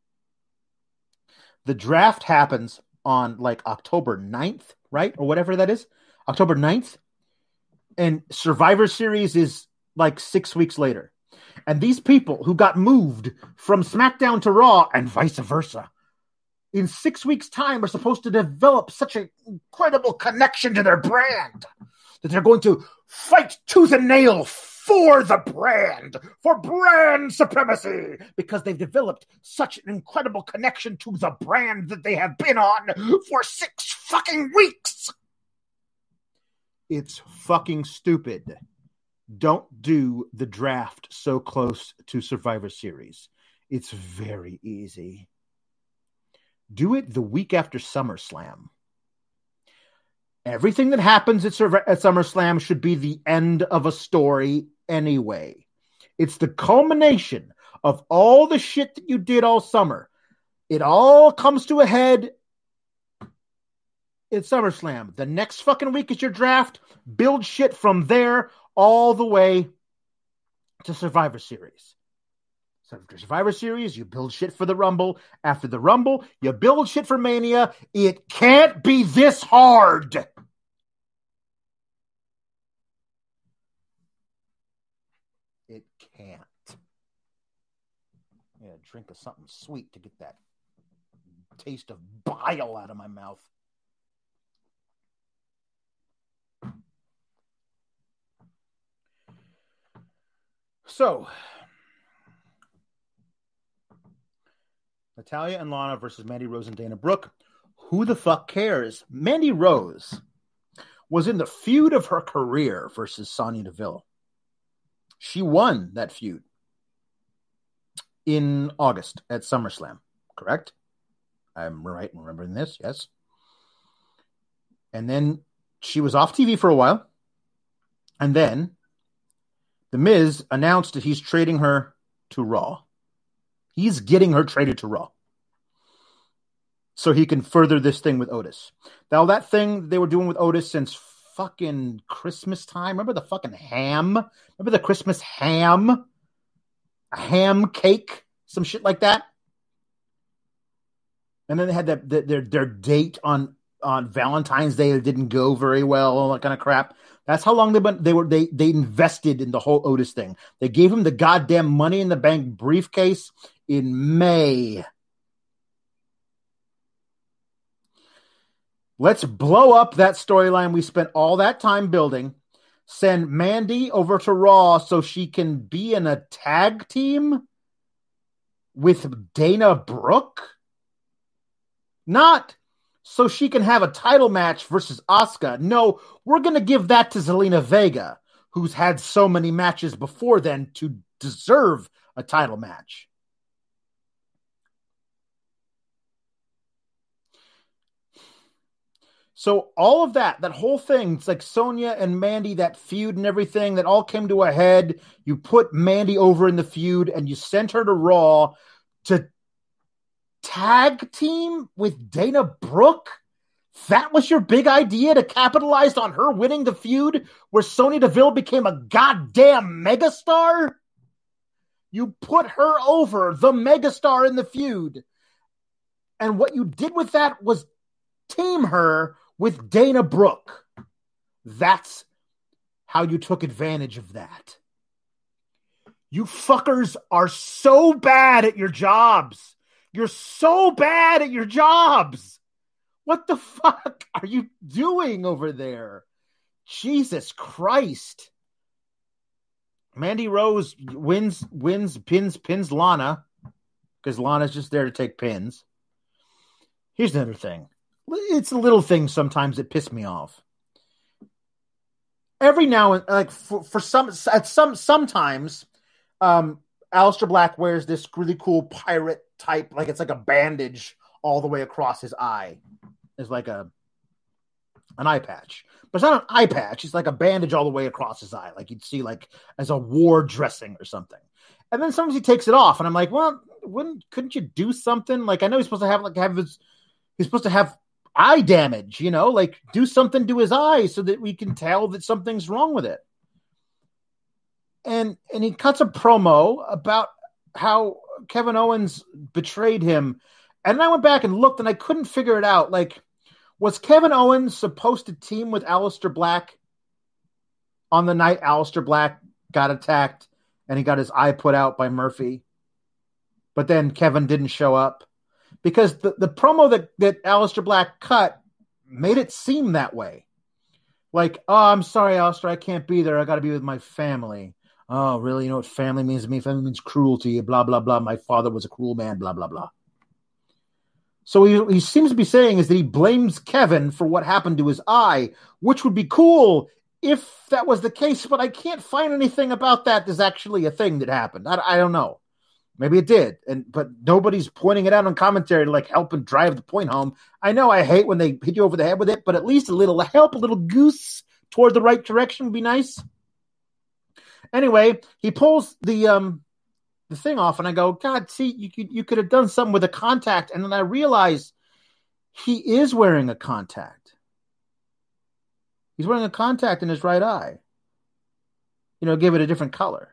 The draft happens on, like, October ninth, right? Or whatever that is. October ninth. And Survivor Series is, like, six weeks later. And these people who got moved from SmackDown to Raw and vice versa in six weeks' time are supposed to develop such an incredible connection to their brand that they're going to fight tooth and nail for the brand, for brand supremacy, because they've developed such an incredible connection to the brand that they have been on for six fucking weeks. It's fucking stupid. Don't do the draft so close to Survivor Series. It's very easy. Do it the week after SummerSlam. Everything that happens at, Sur- at SummerSlam should be the end of a story anyway. It's the culmination of all the shit that you did all summer. It all comes to a head at SummerSlam. The next fucking week is your draft. Build shit from there all the way to Survivor Series. So after Survivor Series, you build shit for the Rumble. After the Rumble, you build shit for Mania. It can't be this hard. It can't. Yeah, drink of something sweet to get that taste of bile out of my mouth. So, Natalya and Lana versus Mandy Rose and Dana Brooke. Who the fuck cares? Mandy Rose was in the feud of her career versus Sonya Deville. She won that feud in August at SummerSlam, correct? I'm right in remembering this, yes. And then she was off T V for a while. And then The Miz announced that he's trading her to Raw. He's getting her traded to Raw so he can further this thing with Otis. Now, that thing they were doing with Otis since fucking Christmas time. Remember the fucking ham? Remember the Christmas ham? A ham cake? Some shit like that? And then they had that, that their, their date on, on Valentine's Day that didn't go very well, all that kind of crap. That's how long they been, they were they they invested in the whole Otis thing. They gave him the goddamn Money in the Bank briefcase in May. Let's blow up that storyline we spent all that time building. Send Mandy over to Raw so she can be in a tag team with Dana Brooke. Not so she can have a title match versus Asuka. No, we're going to give that to Zelina Vega, who's had so many matches before then to deserve a title match. So all of that, that whole thing, it's like Sonya and Mandy, that feud and everything, that all came to a head. You put Mandy over in the feud and you sent her to Raw to tag team with Dana Brooke? That was your big idea to capitalize on her winning the feud where Sonya Deville became a goddamn megastar? You put her over, the megastar in the feud. And what you did with that was team her with Dana Brooke. That's how you took advantage of that. You fuckers are so bad at your jobs. You're so bad at your jobs. What the fuck are you doing over there? Jesus Christ. Mandy Rose wins, wins, pins, pins Lana, because Lana's just there to take pins. Here's another thing. It's a little thing sometimes that piss me off. Every now and like for, for some at some sometimes um Aleister Black wears this really cool pirate type, like it's like a bandage all the way across his eye. It's like a an eye patch. But it's not an eye patch. It's like a bandage all the way across his eye, like you'd see like as a war dressing or something. And then sometimes he takes it off, and I'm like, well, wouldn't couldn't you do something? Like I know he's supposed to have like have his he's supposed to have eye damage, you know, like do something to his eye so that we can tell that something's wrong with it. And and he cuts a promo about how Kevin Owens betrayed him. And I went back and looked, and I couldn't figure it out. Like, was Kevin Owens supposed to team with Aleister Black on the night Aleister Black got attacked and he got his eye put out by Murphy? But then Kevin didn't show up. Because the, the promo that, that Aleister Black cut made it seem that way. Like, oh, I'm sorry, Aleister, I can't be there. I got to be with my family. Oh, really? You know what family means to me? Family means cruelty, blah, blah, blah. My father was a cruel man, blah, blah, blah. So he, he seems to be saying is that he blames Kevin for what happened to his eye, which would be cool if that was the case, but I can't find anything about that that's actually a thing that happened. I, I don't know. Maybe it did, and but nobody's pointing it out on commentary to like help and drive the point home. I know I hate when they hit you over the head with it, but at least a little help, a little goose toward the right direction would be nice. Anyway, he pulls the um the thing off, and I go, God, see, you could you could have done something with a contact, and then I realize he is wearing a contact. He's wearing a contact in his right eye. You know, give it a different color.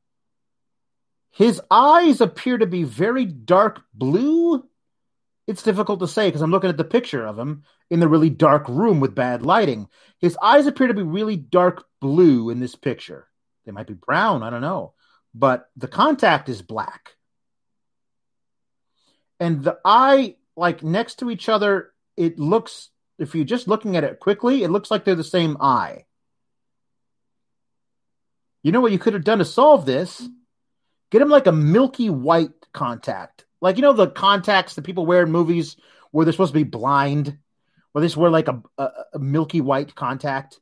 His eyes appear to be very dark blue. It's difficult to say because I'm looking at the picture of him in the really dark room with bad lighting. His eyes appear to be really dark blue in this picture. They might be brown, I don't know. But the contact is black. And the eye, like next to each other, it looks, if you're just looking at it quickly, it looks like they're the same eye. You know what you could have done to solve this? Get him like a milky white contact. Like, you know, the contacts that people wear in movies where they're supposed to be blind, where they just wear like a, a, a milky white contact.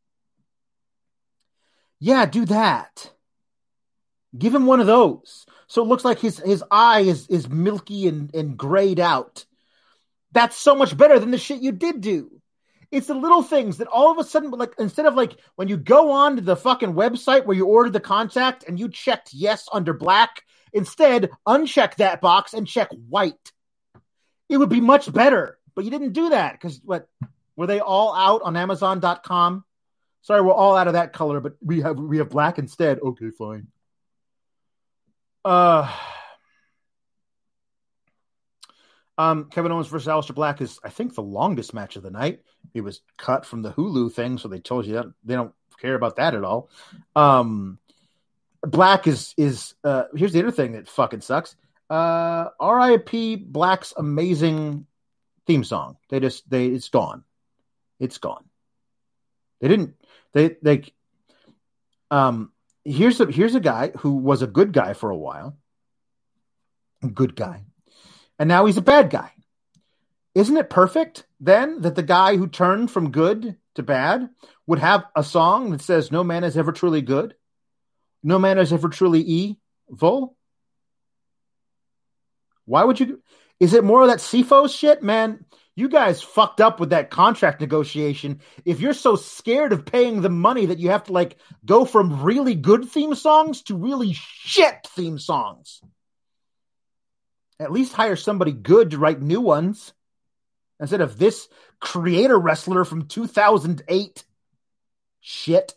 Yeah, do that. Give him one of those. So it looks like his, his eye is, is milky and, and grayed out. That's so much better than the shit you did do. It's the little things that all of a sudden, like, instead of like when you go on to the fucking website where you ordered the contact and you checked yes under black, instead uncheck that box and check white. It would be much better, but you didn't do that because what were they all out on Amazon dot com? Sorry, we're all out of that color, but we have we have black instead. Okay, fine. Uh. Um, Kevin Owens versus Aleister Black is, I think, the longest match of the night. It was cut from the Hulu thing, so they told you that they don't care about that at all. Um, Black is is uh, here's the other thing that fucking sucks. Uh, R I P Black's amazing theme song. They just they it's gone. It's gone. They didn't. They they. Um, here's a here's a guy who was a good guy for a while. A good guy. And now he's a bad guy. Isn't it perfect, then, that the guy who turned from good to bad would have a song that says, no man is ever truly good? No man is ever truly evil? Why would you... Is it more of that C F O shit? Man, you guys fucked up with that contract negotiation. If you're so scared of paying the money that you have to, like, go from really good theme songs to really shit theme songs... At least hire somebody good to write new ones instead of this creator wrestler from two thousand eight. Shit.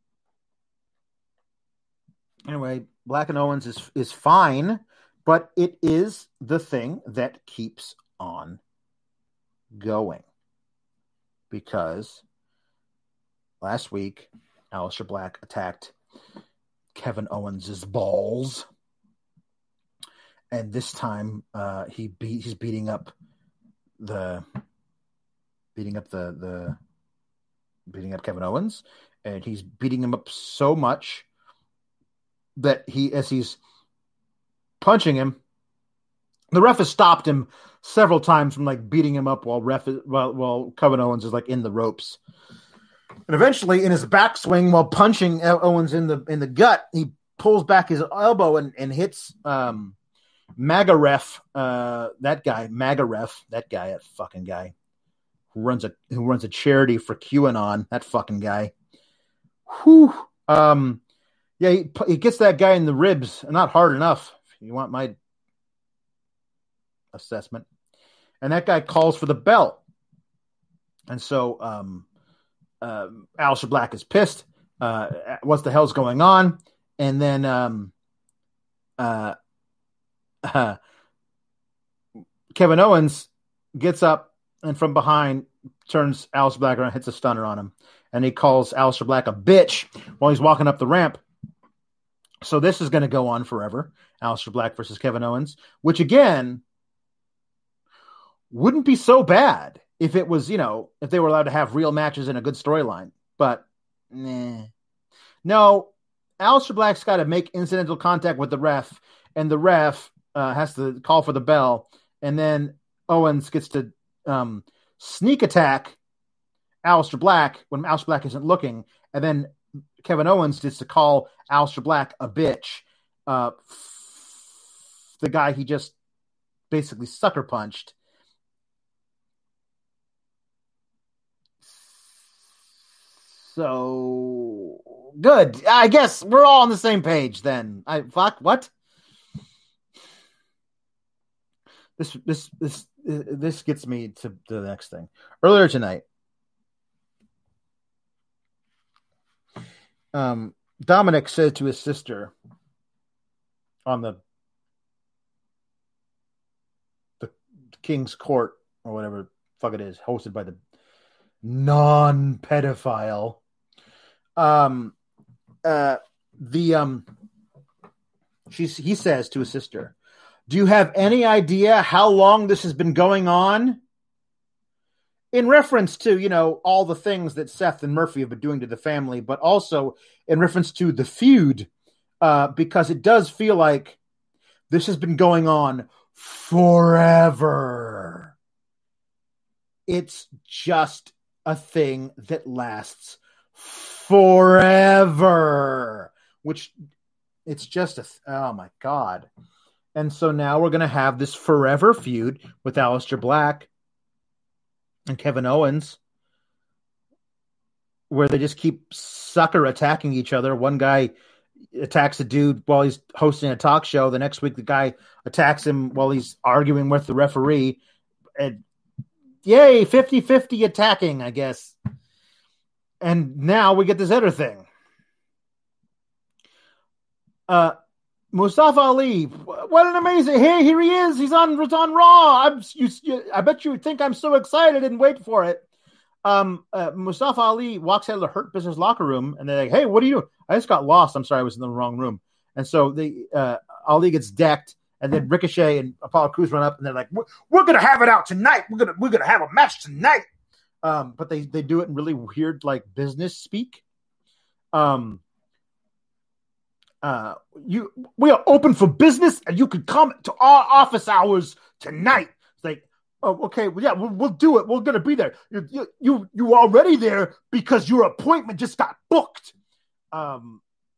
Anyway, Black and Owens is, is fine, but it is the thing that keeps on going. Because last week, Aleister Black attacked Kevin Owens' balls. And this time, uh, he beat. He's beating up the, beating up the the, beating up Kevin Owens, and he's beating him up so much that he, as he's punching him, the ref has stopped him several times from like beating him up while ref while while Kevin Owens is like in the ropes, and eventually in his backswing while punching Owens in the in the gut, he pulls back his elbow and and hits. Um, MAGA ref, uh, that guy, MAGA ref, that guy, that fucking guy who runs a who runs a charity for QAnon, that fucking guy. Whew. Um, yeah, he, he gets that guy in the ribs, not hard enough. If you want my assessment, and that guy calls for the bell, and so um, uh, Aleister Black is pissed. Uh, what the hell's going on? And then um, uh. Uh, Kevin Owens gets up and from behind turns Aleister Black around, hits a stunner on him, and he calls Aleister Black a bitch while he's walking up the ramp. So this is going to go on forever. Aleister Black versus Kevin Owens, which again wouldn't be so bad if it was, you know, if they were allowed to have real matches and a good storyline. But nah. No, Aleister Black's got to make incidental contact with the ref, and the ref Uh, has to call for the bell, and then Owens gets to um, sneak attack Aleister Black when Aleister Black isn't looking, and then Kevin Owens gets to call Aleister Black a bitch, uh, f- the guy he just basically sucker punched. So good. I guess we're all on the same page then. I fuck what? This this this this gets me to the next thing. Earlier tonight, um, Dominic said to his sister on the the King's Court or whatever the fuck it is, hosted by the non-pedophile. Um, uh, the um, she's he says to his sister, "Do you have any idea how long this has been going on?" In reference to, you know, all the things that Seth and Murphy have been doing to the family, but also in reference to the feud, uh, because it does feel like this has been going on forever. It's just a thing that lasts forever, which it's just a, th- oh my God. And so now we're going to have this forever feud with Aleister Black and Kevin Owens, where they just keep sucker attacking each other. One guy attacks a dude while he's hosting a talk show. The next week, the guy attacks him while he's arguing with the referee. And yay, fifty-fifty attacking, I guess. And now we get this other thing. Uh, Mustafa Ali, what an amazing! Hey, here he is. He's on. He's on Raw. I'm. You, you, I bet you think I'm so excited and wait for it. Um, uh, Mustafa Ali walks out of the Hurt Business locker room, and they're like, "Hey, what are you? I just got lost. I'm sorry, I was in the wrong room." And so the uh, Ali gets decked, and then Ricochet and Apollo Crews run up, and they're like, "We're, we're gonna have it out tonight. We're gonna we're gonna have a match tonight." Um, but they they do it in really weird like business speak. Um. Uh, you, we are open for business, and you can come to our office hours tonight. It's like, oh, okay, well, yeah, we'll, we'll do it. We're gonna be there. You, you, you, you were already there because your appointment just got booked. Um,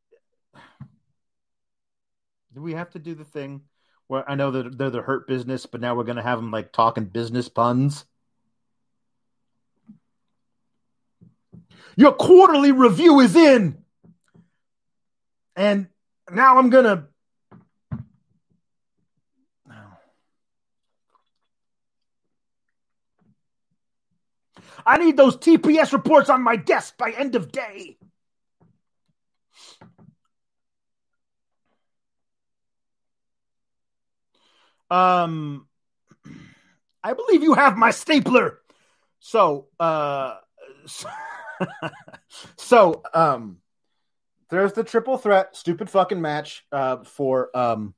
do we have to do the thing where I know that they're the Hurt Business, but now we're gonna have them like talking business puns? Your quarterly review is in, and now I'm gonna. I need those T P S reports on my desk by end of day. Um, I believe you have my stapler. So, uh, so, so um. There's the triple threat, stupid fucking match uh, for um,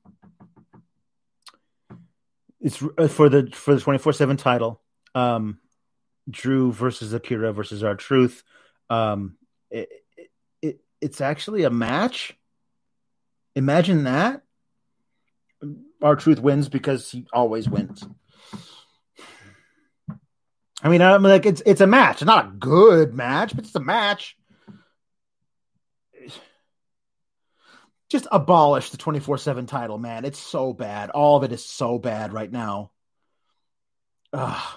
it's uh, for the for the twenty-four seven title. Um, Drew versus Akira versus R-Truth. Um, it, it, it it's actually a match. Imagine that. R-Truth wins because he always wins. I mean, I'm like it's it's a match. It's not a good match, but it's a match. just abolish the twenty-four seven title, man. It's so bad. All of it is so bad right now. Ugh.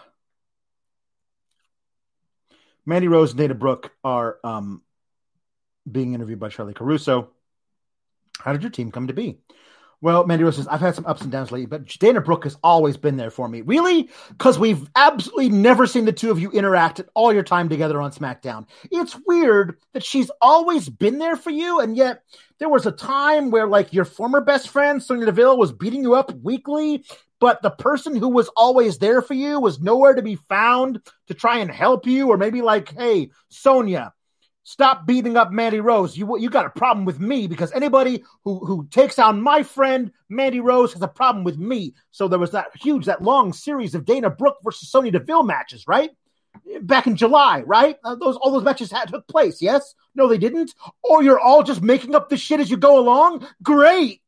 Mandy Rose and Dana Brooke are um, being interviewed by Charlie Caruso. How did your team come to be? Well, Mandy Rose says, I've had some ups and downs lately, but Dana Brooke has always been there for me. Really? Because we've absolutely never seen the two of you interact at all your time together on SmackDown. It's weird that she's always been there for you, and yet there was a time where, like, your former best friend, Sonya Deville, was beating you up weekly, but the person who was always there for you was nowhere to be found to try and help you, or maybe like, hey, Sonya, stop beating up Mandy Rose. You you got a problem with me because anybody who, who takes on my friend Mandy Rose has a problem with me. So there was that huge, that long series of Dana Brooke versus Sonya Deville matches, right? Back in July, right? Uh, those all those matches had took place, yes? No, they didn't? Or you're all just making up this shit as you go along? Great!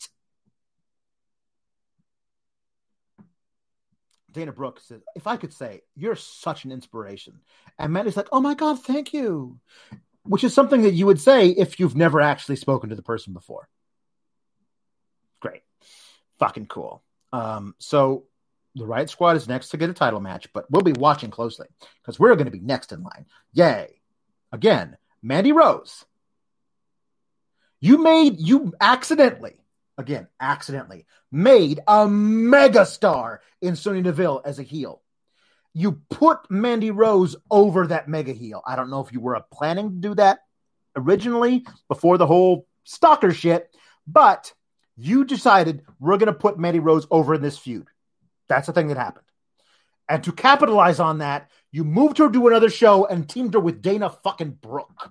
Dana Brooke says, if I could say, you're such an inspiration. And Mandy's like, oh my God, thank you. Which is something that you would say if you've never actually spoken to the person before. Great. Fucking cool. Um, so the Riot Squad is next to get a title match, but we'll be watching closely because we're going to be next in line. Yay. Again, Mandy Rose. You made, you accidentally, again, accidentally, made a megastar in Sonya Deville as a heel. You put Mandy Rose over that mega heel. I don't know if you were planning to do that originally before the whole stalker shit, but you decided we're going to put Mandy Rose over in this feud. That's the thing that happened. And to capitalize on that, you moved her to another show and teamed her with Dana fucking Brooke.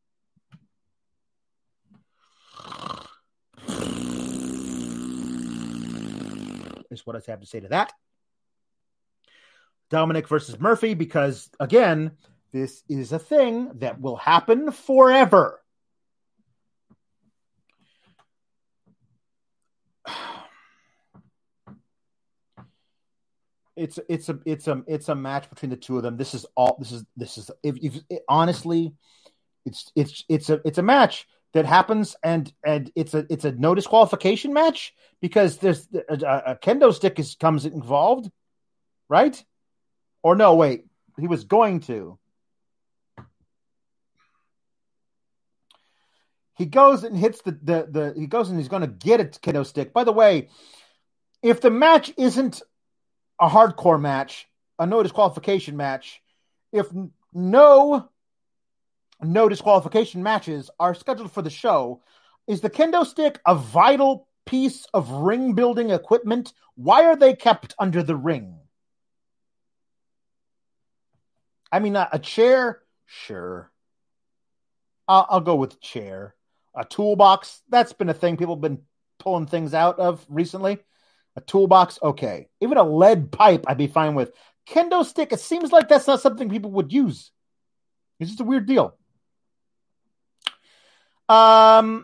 Is what I have to say to that. Dominic versus Murphy, because, again, this is a thing that will happen forever. It's it's a it's a it's a match between the two of them. This is all. This is this is if, if it, honestly, it's it's it's a it's a match that happens, and and it's a it's a no disqualification match because there's a, a kendo stick is comes involved, right? Or no, wait, he was going to. He goes and hits the, the, the he goes and he's going to get a kendo stick. By the way, if the match isn't a hardcore match, a no disqualification match, if no, no disqualification matches are scheduled for the show, is the kendo stick a vital piece of ring building equipment? Why are they kept under the ring? I mean, a chair, sure. I'll, I'll go with chair. A toolbox, that's been a thing people have been pulling things out of recently. A toolbox, okay. Even a lead pipe, I'd be fine with. Kendo stick, it seems like that's not something people would use. It's just a weird deal. Um.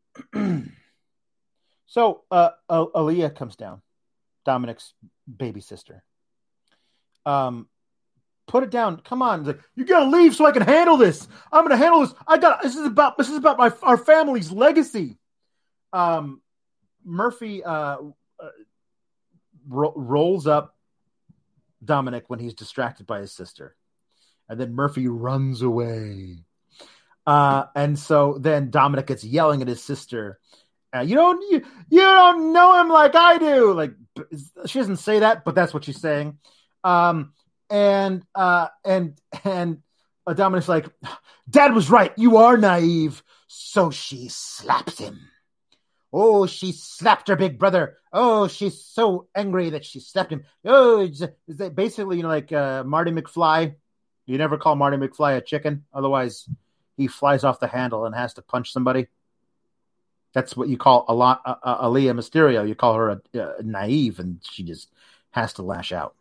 so, uh, Aaliyah comes down. Dominic's baby sister. Um. Put it down. Come on. Like, you gotta leave so I can handle this. I'm gonna handle this. I got this is about this is about my our family's legacy. Um, Murphy uh, uh ro- rolls up Dominic when he's distracted by his sister, and then Murphy runs away. Uh, and so then Dominic gets yelling at his sister. Uh, you don't you, you don't know him like I do. Like she doesn't say that, but that's what she's saying. Um. And uh, and and uh, Dominic's like, Dad was right. You are naive. So she slaps him. Oh, she slapped her big brother. Oh, she's so angry that she slapped him. Oh, is that basically, you know, like uh, Marty McFly? You never call Marty McFly a chicken, otherwise he flies off the handle and has to punch somebody. That's what you call a lot. Uh, uh, Aaliyah Mysterio. You call her a, a naive, and she just has to lash out.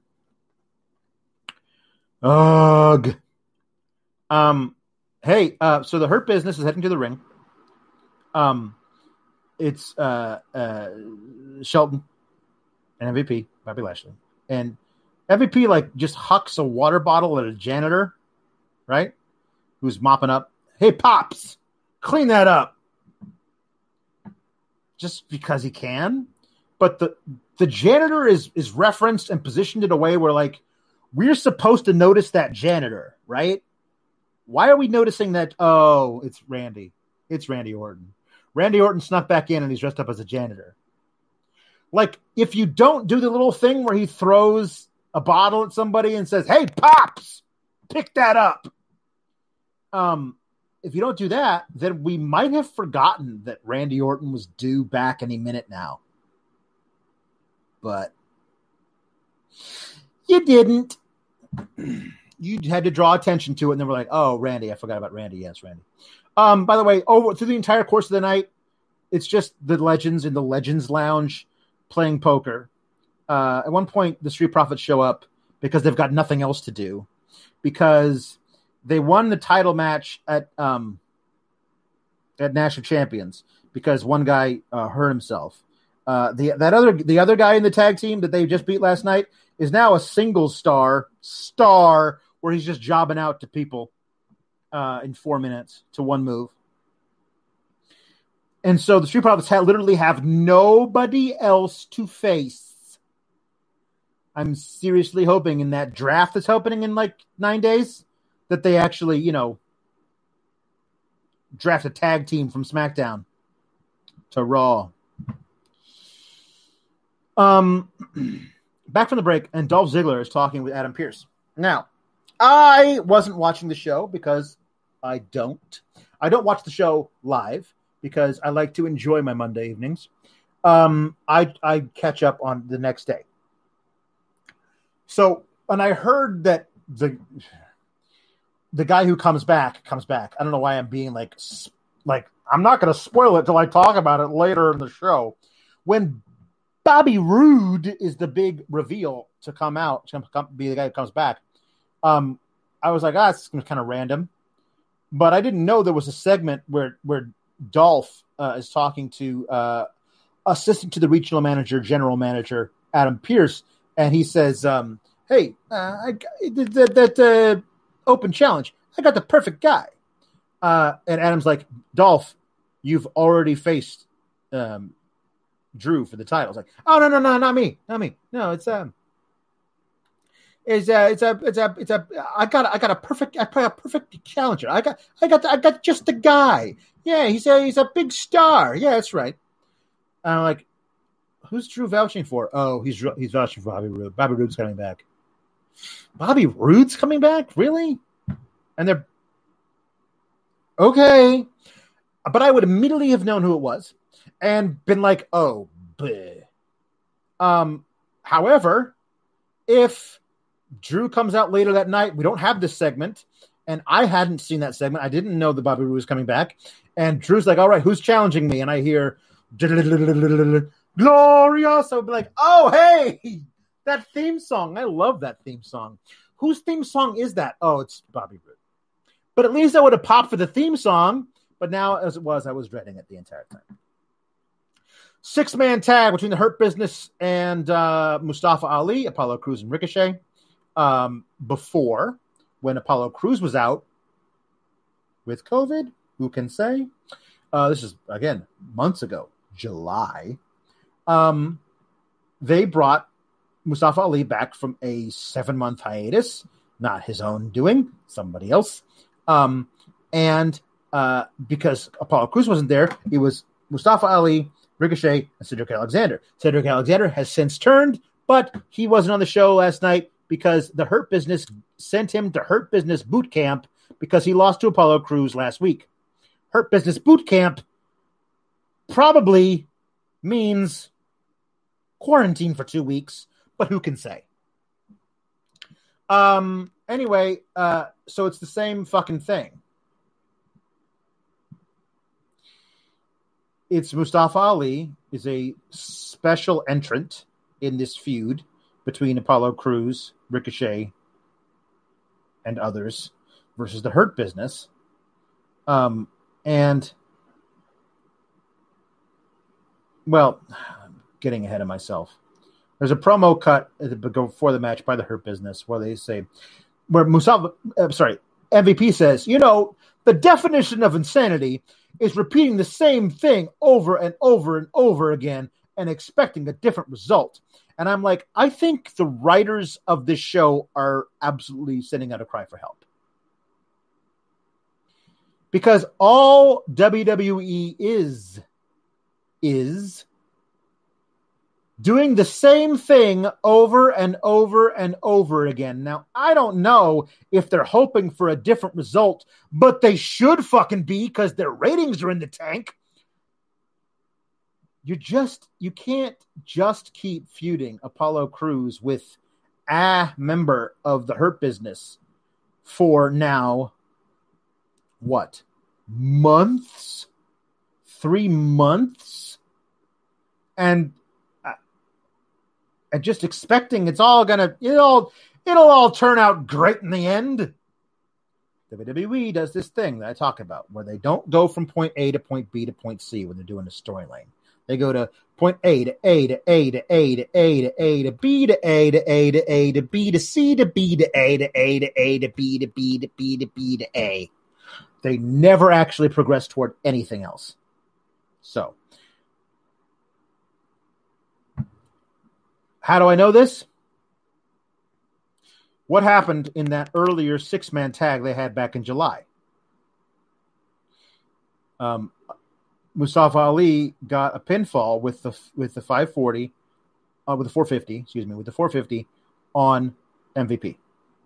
Ugh. Um, hey, uh, so the Hurt Business is heading to the ring. Um, it's uh, uh, Shelton and M V P, Bobby Lashley. And M V P, like, just hucks a water bottle at a janitor, right? Who's mopping up. Hey, Pops, clean that up. just because he can. But the the janitor is is referenced and positioned in a way where, like, we're supposed to notice that janitor, right? Why are we noticing that? Oh, it's Randy. It's Randy Orton. Randy Orton snuck back in and he's dressed up as a janitor. Like, if you don't do the little thing where he throws a bottle at somebody and says, "Hey, Pops, pick that up." Um, if you don't do that, then we might have forgotten that Randy Orton was due back any minute now. But you didn't. You had to draw attention to it, and then we're like, "Oh, Randy, I forgot about Randy." Yes, Randy. Um, by the way, over through the entire course of the night, it's just the legends in the Legends Lounge playing poker. Uh, at one point, the Street Profits show up because they've got nothing else to do, because they won the title match at um, at National Champions because one guy uh, hurt himself. Uh, the that other the other guy in the tag team that they just beat last night is now a single star star where he's just jobbing out to people uh, in four minutes to one move. And so the Street Profits ha- literally have nobody else to face. I'm seriously hoping in that draft that's happening in like nine days that they actually, you know, draft a tag team from SmackDown to Raw. Um, back from the break, and Dolph Ziggler is talking with Adam Pearce. Now, I wasn't watching the show because I don't. I don't watch the show live because I like to enjoy my Monday evenings. Um, I I catch up on the next day. So, and I heard that the the guy who comes back comes back. I don't know why I'm being like like I'm not going to spoil it till I talk about it later in the show. When Bobby Roode is the big reveal to come out, to come, be the guy who comes back. Um, I was like, ah, it's kind of random. But I didn't know there was a segment where where Dolph uh, is talking to uh, assistant to the regional manager, general manager, Adam Pearce, and he says, um, hey, uh, I, that, that uh, open challenge, I got the perfect guy. Uh, and Adam's like, Dolph, you've already faced um, Drew for the title. It's like, oh no, no, no, not me, not me. No, it's um, it's a, it's a, it's a, it's a. I got, I got a perfect, I play a perfect challenger. I got, I got, I got just the guy. Yeah, he's a, he's a big star. Yeah, that's right. And I'm like, who's Drew vouching for? Oh, he's he's vouching for Bobby Roode. Bobby Roode's coming back. Bobby Roode's coming back, really? And they're okay, but I would immediately have known who it was and been like, oh, bleh. Um, however, if Drew comes out later that night, we don't have this segment, and I hadn't seen that segment. I didn't know that Bobby Roode was coming back, and Drew's like, all right, who's challenging me? And I hear Glorious. I'll be like, oh, hey, that theme song. I love that theme song. Whose theme song is that? Oh, it's Bobby Roode. But at least I would have popped for the theme song. But now, as it was, I was dreading it the entire time. Six-man tag between the Hurt Business and uh, Mustafa Ali, Apollo Crews, and Ricochet. Um, before, when Apollo Crews was out with COVID, who can say? Uh, this is, again, months ago, July. Um, they brought Mustafa Ali back from a seven-month hiatus, not his own doing, somebody else. Um, and uh, because Apollo Crews wasn't there, it was Mustafa Ali, Ricochet, and Cedric Alexander. Cedric Alexander has since turned, but he wasn't on the show last night because the Hurt Business sent him to Hurt Business Boot Camp because he lost to Apollo Crews last week. Hurt Business Boot Camp probably means quarantine for two weeks, but who can say? Um. Anyway, uh, so it's the same fucking thing. It's Mustafa Ali is a special entrant in this feud between Apollo Crews, Ricochet, and others versus the Hurt Business. Um, and, well, I'm getting ahead of myself. There's a promo cut before the match by the Hurt Business where they say, where Mustafa, uh, sorry, M V P says, you know, the definition of insanity is repeating the same thing over and over and over again and expecting a different result. And I'm like, I think the writers of this show are absolutely sending out a cry for help. Because all W W E is, is doing the same thing over and over and over again. Now, I don't know if they're hoping for a different result, but they should fucking be because their ratings are in the tank. You just, you can't just keep feuding Apollo Crews with a member of the Hurt Business for now, what, months? Three months? And, uh, and just expecting it's all gonna, it'll, it'll all turn out great in the end. W W E does this thing that I talk about where they don't go from point A to point B to point C when they're doing a storyline. They go to point A to A to A to A to A to A to B to A to A to A to B to C to B to A to A to A to B to B to B to B to A. They never actually progress toward anything else. So, how do I know this? What happened in that earlier six-man tag they had back in July? Um, Mustafa Ali got a pinfall with the with the five forty, uh, with the four fifty, excuse me, with the four fifty on M V P.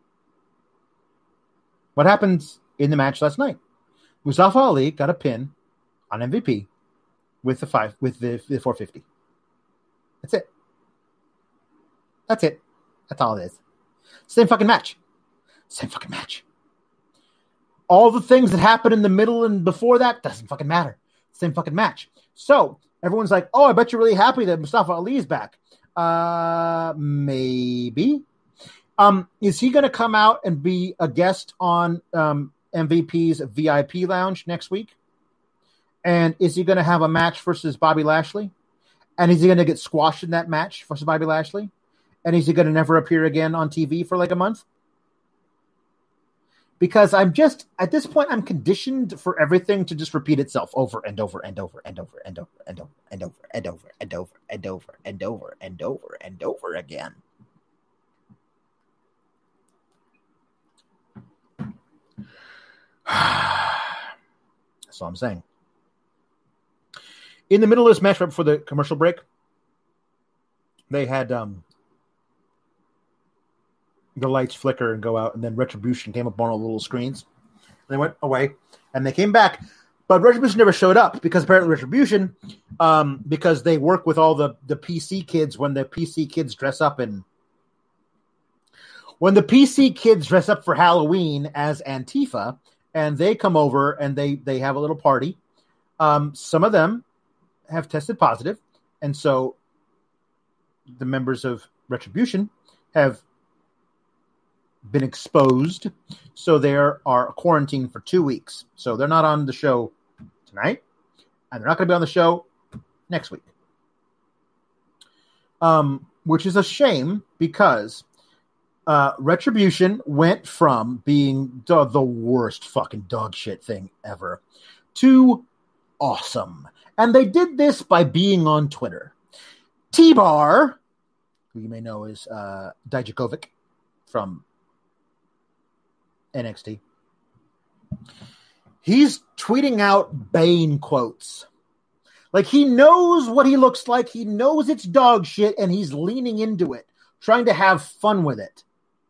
What happens in the match last night? Mustafa Ali got a pin on M V P with the five with the, the four fifty. That's it. That's it. That's all it is. Same fucking match. Same fucking match. All the things that happened in the middle and before that doesn't fucking matter. Same fucking match. So everyone's like, oh, I bet you're really happy that Mustafa Ali is back. Uh, maybe. Um, is he going to come out and be a guest on um, M V P's V I P lounge next week? And is he going to have a match versus Bobby Lashley? And is he going to get squashed in that match versus Bobby Lashley? And is he going to never appear again on T V for like a month? Because I'm just, at this point, I'm conditioned for everything to just repeat itself over and over and over and over and over and over and over and over and over and over and over and over and over again. That's all I'm saying. In the middle of this match, right before the commercial break, they had um, the lights flicker and go out, and then Retribution came up on all the little screens. They went away, and they came back, but Retribution never showed up because apparently Retribution, um, because they work with all the, the P C kids when the P C kids dress up in when the P C kids dress up for Halloween as Antifa, and they come over and they they have a little party. Um, some of them have tested positive, and so the members of Retribution have been exposed, so they are quarantined for two weeks. So they're not on the show tonight, and they're not going to be on the show next week. Um, which is a shame because uh, Retribution went from being the, the worst fucking dog shit thing ever to awesome. And they did this by being on Twitter. T-Bar, who you may know is uh, Dijakovic from N X T. He's tweeting out Bane quotes. Like, he knows what he looks like. He knows it's dog shit, and he's leaning into it, trying to have fun with it.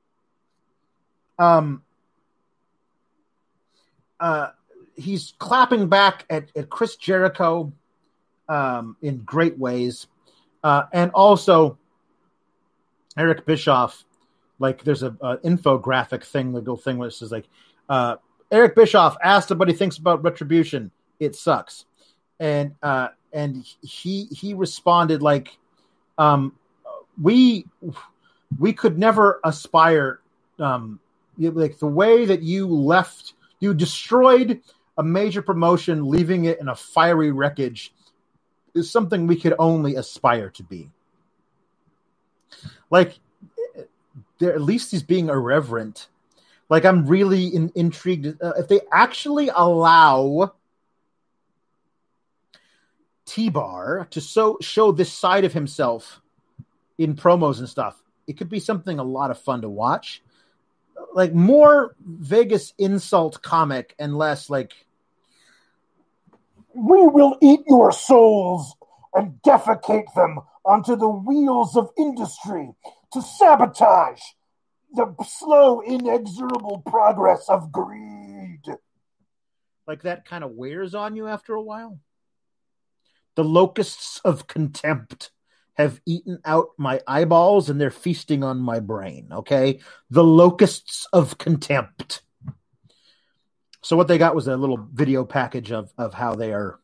Um, uh, he's clapping back at, at Chris Jericho um, in great ways. Uh, and also, Eric Bischoff, like, there's a, a infographic thing, little thing where it says, like, uh, Eric Bischoff asked him what he thinks about Retribution. It sucks. And uh, and he he responded like, um, we we could never aspire, um, like the way that you left, you destroyed a major promotion, leaving it in a fiery wreckage, is something we could only aspire to be. Like, there, at least he's being irreverent. Like, I'm really in, intrigued uh, if they actually allow T-Bar to so show this side of himself in promos and stuff. It could be something a lot of fun to watch. Like more Vegas insult comic and less like, we will eat your souls and defecate them onto the wheels of industry to sabotage the slow, inexorable progress of greed. Like that kind of wears on you after a while. The locusts of contempt have eaten out my eyeballs and they're feasting on my brain, okay? The locusts of contempt. So what they got was a little video package of, of how they are,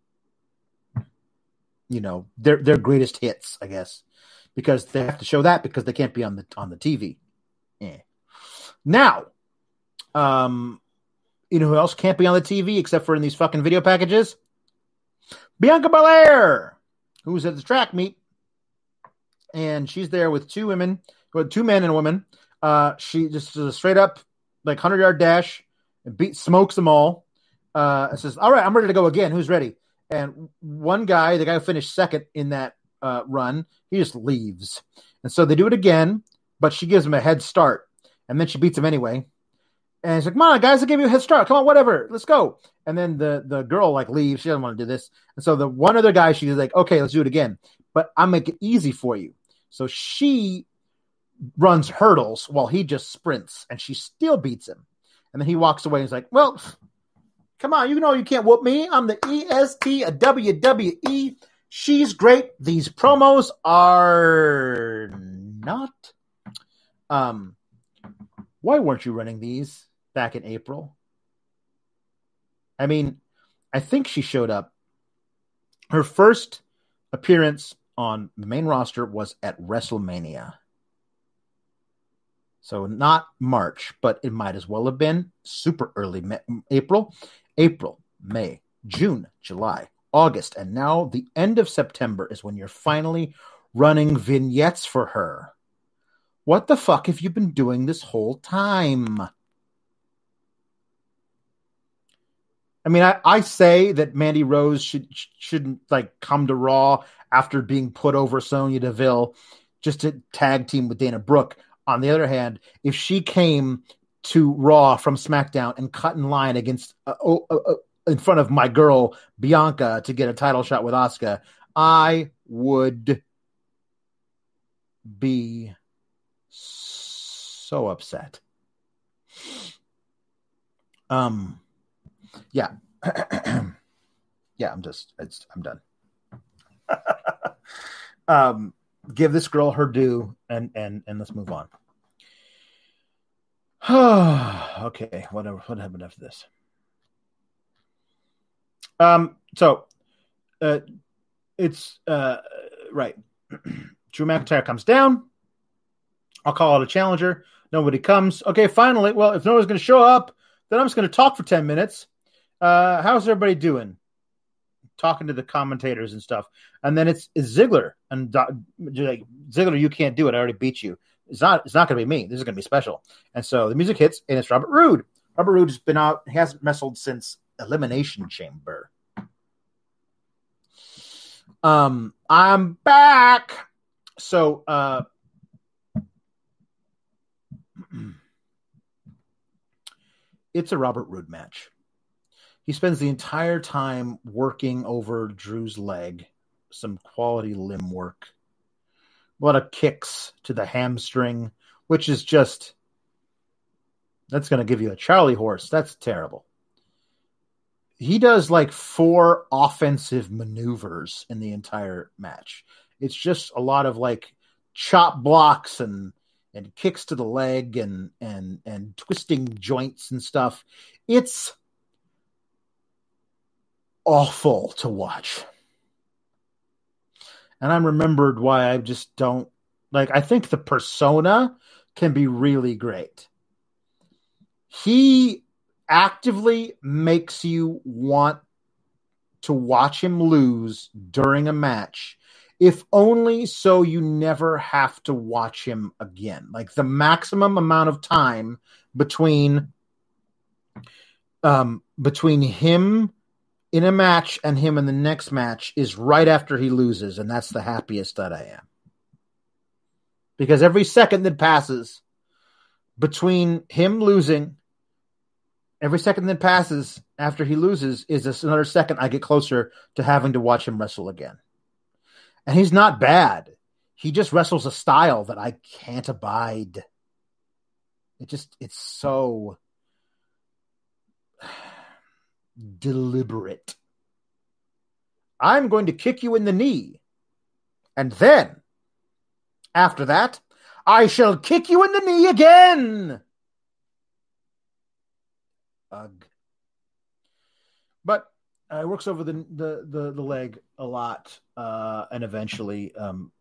you know, their their greatest hits, I guess. Because they have to show that because they can't be on the on the T V. Eh. Now, um, you know who else can't be on the T V except for in these fucking video packages? Bianca Belair, who's at the track meet. And she's there with two women, with two men and a woman. Uh, she just does a straight up like hundred yard dash and beat smokes them all. Uh, and says, "All right, I'm ready to go again. Who's ready?" And one guy, the guy who finished second in that uh, run, he just leaves. And so they do it again, but she gives him a head start, and then she beats him anyway. And he's like, "Come on, guys, I gave you a head start. Come on, whatever, let's go." And then the the girl like leaves. She doesn't want to do this. And so the one other guy, she's like, "Okay, let's do it again, but I'll make it easy for you." So she runs hurdles while he just sprints, and she still beats him. And then he walks away and he's like, "Well, come on, you know you can't whoop me. I'm the E S T of W W E. She's great. These promos are not." Um, why weren't you running these back in April? I mean, I think she showed up. Her first appearance on the main roster was at WrestleMania. So not March, but it might as well have been super early May, April, April, May, June, July, August, and now the end of September is when you're finally running vignettes for her. What the fuck have you been doing this whole time? I mean, I, I say that Mandy Rose should, shouldn't like come to Raw after being put over Sonya Deville just to tag team with Dana Brooke. On the other hand, if she came to Raw from SmackDown and cut in line against uh, uh, uh, in front of my girl Bianca to get a title shot with Asuka, I would be so upset. Um, yeah, yeah. I'm just, it's, I'm done. um, give this girl her due, and and and let's move on. Okay, whatever. What happened after this? Um, so, uh, it's uh, right. Drew McIntyre comes down. I'll call out a challenger. Nobody comes. Okay, finally. Well, if nobody's going to show up, then I'm just going to talk for ten minutes. Uh, how's everybody doing? Talking to the commentators and stuff. And then it's, it's Ziggler. And like, Ziggler, you can't do it. I already beat you. It's not It's not going to be me. This is going to be special. And so the music hits, and it's Robert Roode. Robert Roode has been out. He hasn't wrestled since Elimination Chamber. Um, I'm back. So, uh, it's a Robert Roode match. He spends the entire time working over Drew's leg, some quality limb work, a lot of kicks to the hamstring, which is just, that's going to give you a Charlie horse. That's terrible. He does like four offensive maneuvers in the entire match. It's just a lot of like chop blocks and and kicks to the leg and and and twisting joints and stuff. It's awful to watch. And I'm remembered why I just don't like, I think the persona can be really great. He actively makes you want to watch him lose during a match, if only so you never have to watch him again. Like the maximum amount of time between um, between him in a match and him in the next match is right after he loses, and that's the happiest that I am. Because every second that passes between him losing, every second that passes after he loses is this another second I get closer to having to watch him wrestle again. And he's not bad. He just wrestles a style that I can't abide. It just, it's so deliberate. I'm going to kick you in the knee. And then, after that, I shall kick you in the knee again. Ugh. But uh, it works over the, the, the, the leg a lot. Uh, and eventually um,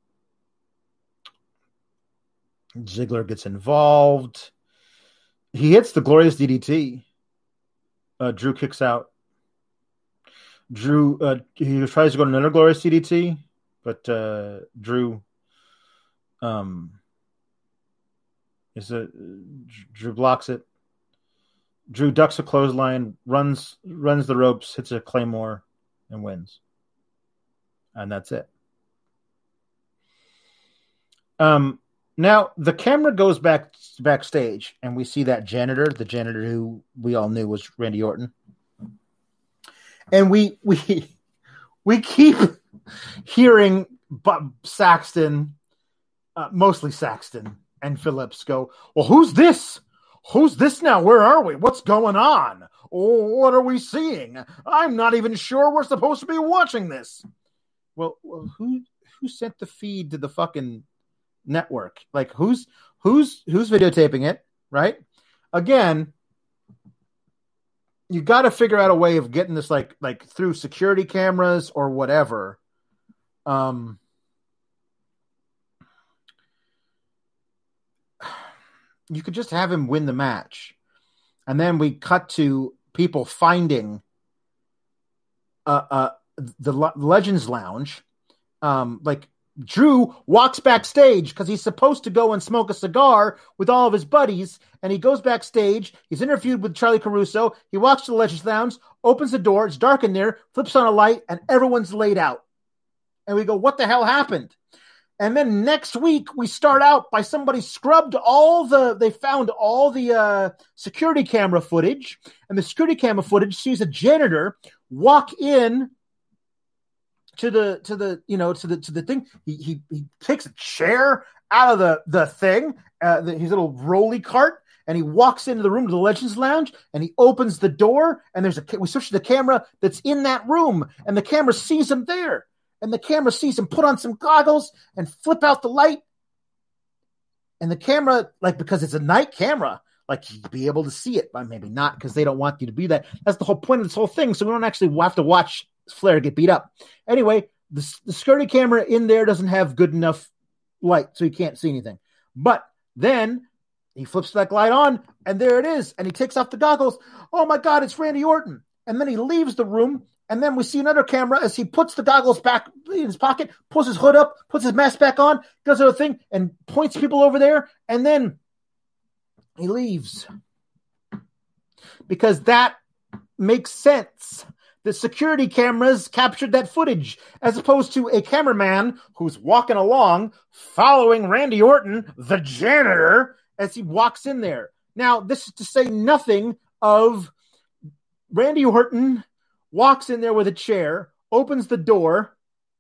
Ziggler gets involved. He hits the glorious D D T. Uh, Drew kicks out. Drew, uh, he tries to go to another glorious D D T, but uh, Drew um, is a Drew blocks it. Drew ducks a clothesline, runs runs the ropes, hits a claymore, and wins. And that's it. Um, now the camera goes back backstage, and we see that janitor, the janitor who we all knew was Randy Orton, and we we we keep hearing Bob Saxton, uh, mostly Saxton and Phillips, go, "Well, who's this? Who's this now? Where are we? What's going on? Oh, what are we seeing? I'm not even sure we're supposed to be watching this." Well, well who who sent the feed to the fucking network? Like, who's who's who's videotaping it, right? Again, you got to figure out a way of getting this, like like through security cameras or whatever. Um, you could just have him win the match, and then we cut to people finding uh, uh, the Le- Legends Lounge. Um, like, Drew walks backstage because he's supposed to go and smoke a cigar with all of his buddies, and he goes backstage. He's interviewed with Charlie Caruso. He walks to the Legends Lounge, opens the door. It's dark in there, flips on a light, and everyone's laid out. And we go, what the hell happened? And then next week, we start out by somebody scrubbed all the, they found all the uh, security camera footage, and the security camera footage sees a janitor walk in to the, to the, you know, to the, to the thing. He, he, he takes a chair out of the, the thing, uh, the, his little rolly cart, and he walks into the room to the Legends Lounge, and he opens the door, and there's a, we switch to the camera that's in that room, and the camera sees him there. And the camera sees him put on some goggles and flip out the light. And the camera, like, because it's a night camera, like, you'd be able to see it, but maybe not, because they don't want you to be that. That's the whole point of this whole thing. So we don't actually have to watch Flair get beat up. Anyway, the, the security camera in there doesn't have good enough light, so you can't see anything. But then he flips that light on, and there it is. And he takes off the goggles. Oh, my God, it's Randy Orton. And then he leaves the room. And then we see another camera as he puts the goggles back in his pocket, pulls his hood up, puts his mask back on, does a thing, and points people over there. And then he leaves. Because that makes sense. The security cameras captured that footage, as opposed to a cameraman who's walking along, following Randy Orton, the janitor, as he walks in there. Now, this is to say nothing of Randy Orton walks in there with a chair, opens the door,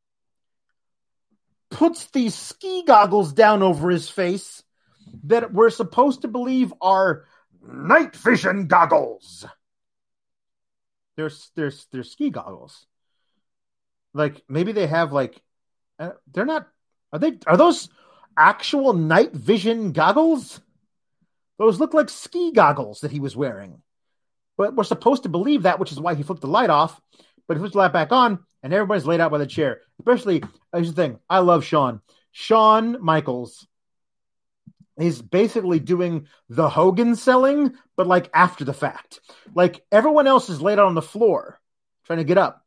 puts these ski goggles down over his face that we're supposed to believe are night vision goggles. There's there's there's ski goggles. Like, maybe they have, like, uh, they're not, are they, are those actual night vision goggles? Those look like ski goggles that he was wearing. But we're supposed to believe that, which is why he flipped the light off. But he flipped the light back on, and everybody's laid out by the chair. Especially, here's the thing. I love Shawn. Shawn Michaels is basically doing the Hogan selling, but, like, after the fact. Like, everyone else is laid out on the floor trying to get up.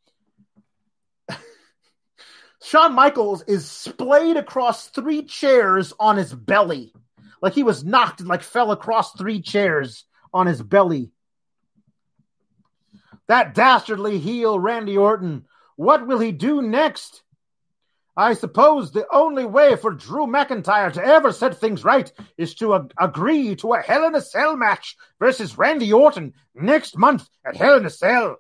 Shawn Michaels is splayed across three chairs on his belly. Like, he was knocked and, like, fell across three chairs on his belly. That dastardly heel Randy Orton. What will he do next? I suppose the only way for Drew McIntyre to ever set things right is to ag- agree to a Hell in a Cell match versus Randy Orton next month at Hell in a Cell.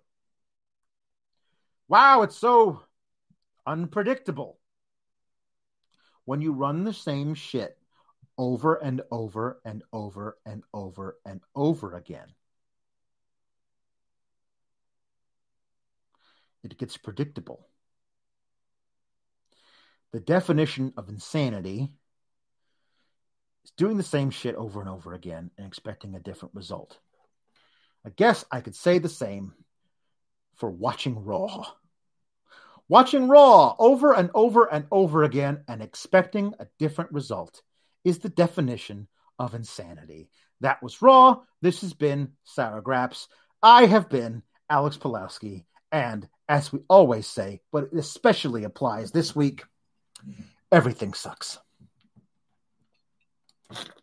Wow, it's so unpredictable. When you run the same shit over and over and over and over and over again, it gets predictable. The definition of insanity is doing the same shit over and over again and expecting a different result. I guess I could say the same for watching Raw. Watching Raw over and over and over again and expecting a different result is the definition of insanity. That was Raw. This has been Sour Graps. I have been Alex Pulowski. And as we always say, but it especially applies this week, everything sucks.